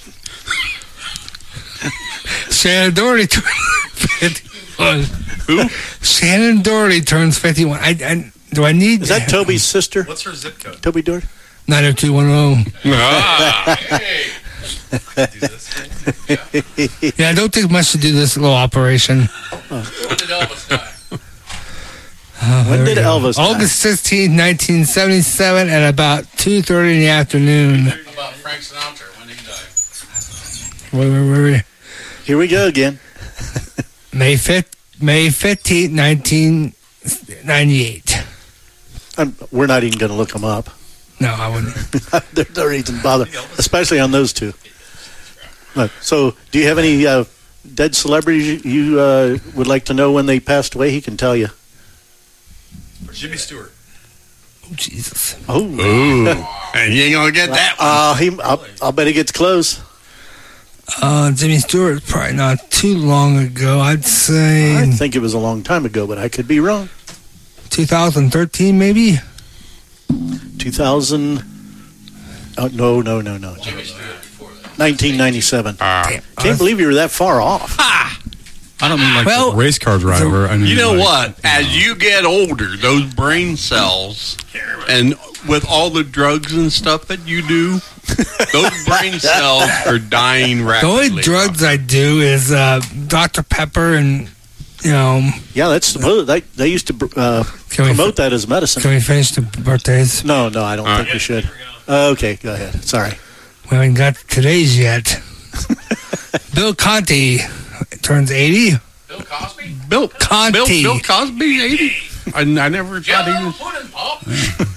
Shannon Doherty turns fifty-one. Who? Shannon Doherty turns fifty-one. I, I, do I need... Is that Toby's sister? What's her zip code? Toby Doherty? nine oh two one oh. Ah. Hey. Do this. Yeah, I don't take much to do this little operation. When did Elvis die? Oh, When there did we go. Elvis die? August sixteenth, nineteen seventy-seven at about two thirty in the afternoon. How about Frank Sinatra? When did he die? Wait, wait, wait, wait. Here we go again. May fifth, May fifteenth, nineteen ninety-eight. I'm, we're not even going to look them up. No, I wouldn't. There's no reason to bother, especially on those two. Look, so, do you have any uh, dead celebrities you uh, would like to know when they passed away? He can tell you. Jimmy Stewart. Oh, Jesus. Oh, Ooh. And you ain't going to get that one. uh, he, I'll, I'll bet he gets close. Uh, Jimmy Stewart, probably not too long ago. I'd say I think it was a long time ago, but I could be wrong. two thousand thirteen, maybe? two thousand. Oh, no, no, no, no. Jimmy Stewart before that. nineteen ninety-seven. Damn. Can't believe you were that far off. Ah. I don't mean like Well, a race car driver. I mean, You know like, what? As you get older, those brain cells, and with all the drugs and stuff that you do, those brain cells are dying The rapidly. only drugs I do is uh, Doctor Pepper and, you know, Yeah, that's supposed. They, they used to uh, Can we- promote that as medicine. can we finish the birthdays? No, no, I don't All think right. we should. Uh, okay, go ahead. Sorry. We haven't got today's yet. Bill Conti turns eighty. Bill Cosby? Bill, Conti. Bill, Bill Cosby, eighty. I, I never thought he Jello was. pudding, Pop.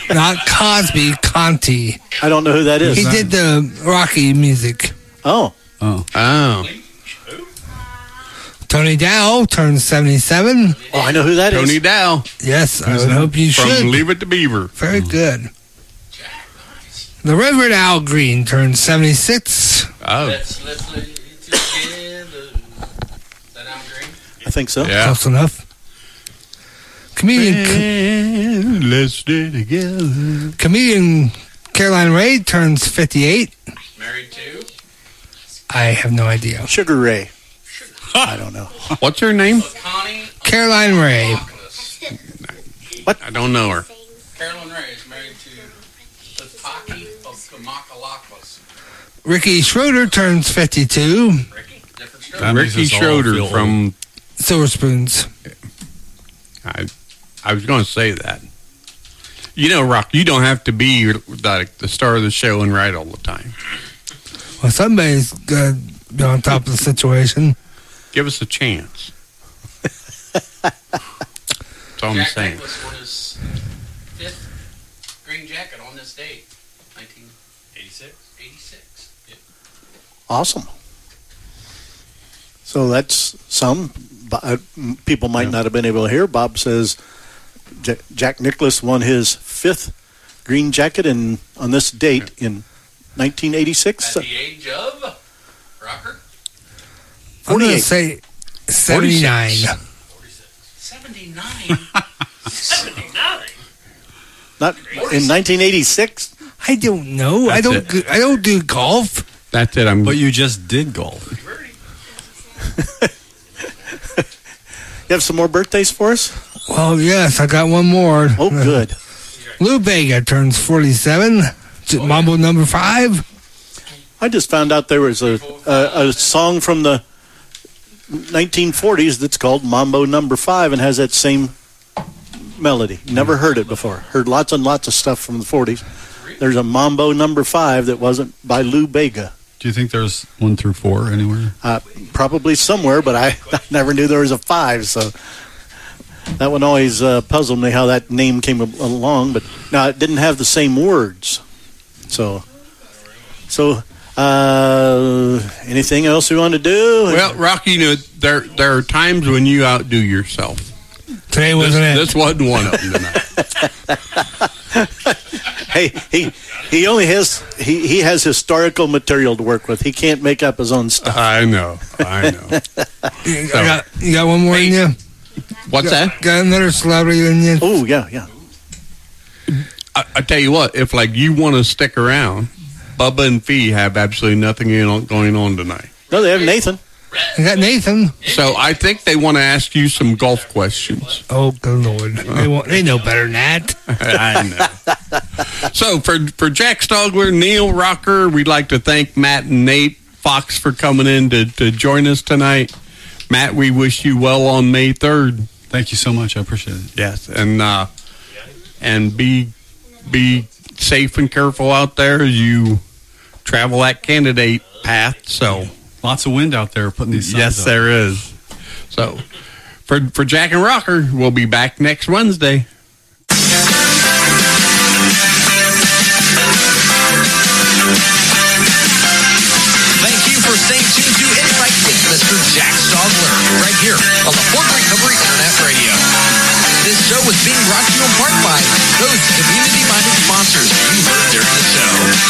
Not Cosby, Conti. I don't know who that is. He did the Rocky music. Oh. Oh. Oh. Tony Dow turns seventy-seven. Oh, I know who that is. Tony Dow. Yes, I would hope you From should. Leave It to Beaver. Very good. The Reverend Al Green turns seventy-six. Oh. Let's, let's live together. Is that Al Green? I think so. Yeah. Close enough. Comedian, And let's stay together. comedian Caroline Ray turns fifty-eight. Married to? I have no idea. Sugar Ray. I don't know. What's her name? Connie Caroline Ray. What? I don't know her. Carolyn Ray is married to the Taki of Kamakalakwas. Ricky Schroeder turns fifty-two. Ricky? Different story. That makes Ricky us all Schroeder feel from. Silver Spoons. I, I was going to say that. You know, Rock, you don't have to be like the star of the show and right all the time. Well, somebody's got to be on top of the situation. Give us a chance. That's all I'm Jack saying. Nicklaus won his fifth green jacket on this date, nineteen eighty-six. eighty-six. Yep. Awesome. So that's some. Bo- uh, m- People might not have been able to hear. Bob says J- Jack Nicklaus won his fifth green jacket in on this date in nineteen eighty-six. At the age of Rocker? I'm going to forty-eight. say seventy-nine. seventy-nine. seventy-nine. Not in nineteen eighty-six. I don't know. I That's don't. it. go- I don't do golf. That's it. I'm. But you just did golf. You have some more birthdays for us? Well, yes, I got one more. Oh, good. Lou Bega turns forty-seven. J- Mambo number five. I just found out there was a a, a song from the nineteen forties that's called Mambo Number Five and has that same melody. Never heard it before. Heard lots and lots of stuff from the forties. There's a Mambo Number Five that wasn't by Lou Bega. Do you think there's one through four anywhere? Uh, probably somewhere, but I, I never knew there was a five. So that one always uh, puzzled me how that name came a- along. But now it didn't have the same words. So, so uh, anything else we want to do? Well, Rocky, you know, there there are times when you outdo yourself. Today wasn't this, it? This wasn't one of them tonight. Hey, he he only has he, he has historical material to work with. He can't make up his own stuff. I know, I know. You got, you got one more in you? What's got, that? Got another celebrity in you? Oh yeah, yeah. I, I tell you what, if like you want to stick around, Bubba and Fee have absolutely nothing in- going on tonight. No, they have Nathan. I got Nathan. So I think they want to ask you some golf questions. Oh, good Lord. They, won't, they know better than that. I know. So for for Jack Stogler, Neil Rocker, we'd like to thank Matt and Nate Fox for coming in to, to join us tonight. Matt, we wish you well on May third. Thank you so much. I appreciate it. Yes, and uh, and be be safe and careful out there as you travel that candidate path. So lots of wind out there putting these signs yes, up. there is. So for for Jack and Rocker, we'll be back next Wednesday. Thank you for staying tuned to Insight with Mister Jack Stogler, right here on the Fort Recovery Internet Radio. This show was being brought to you in part by those community-minded sponsors you heard during the show.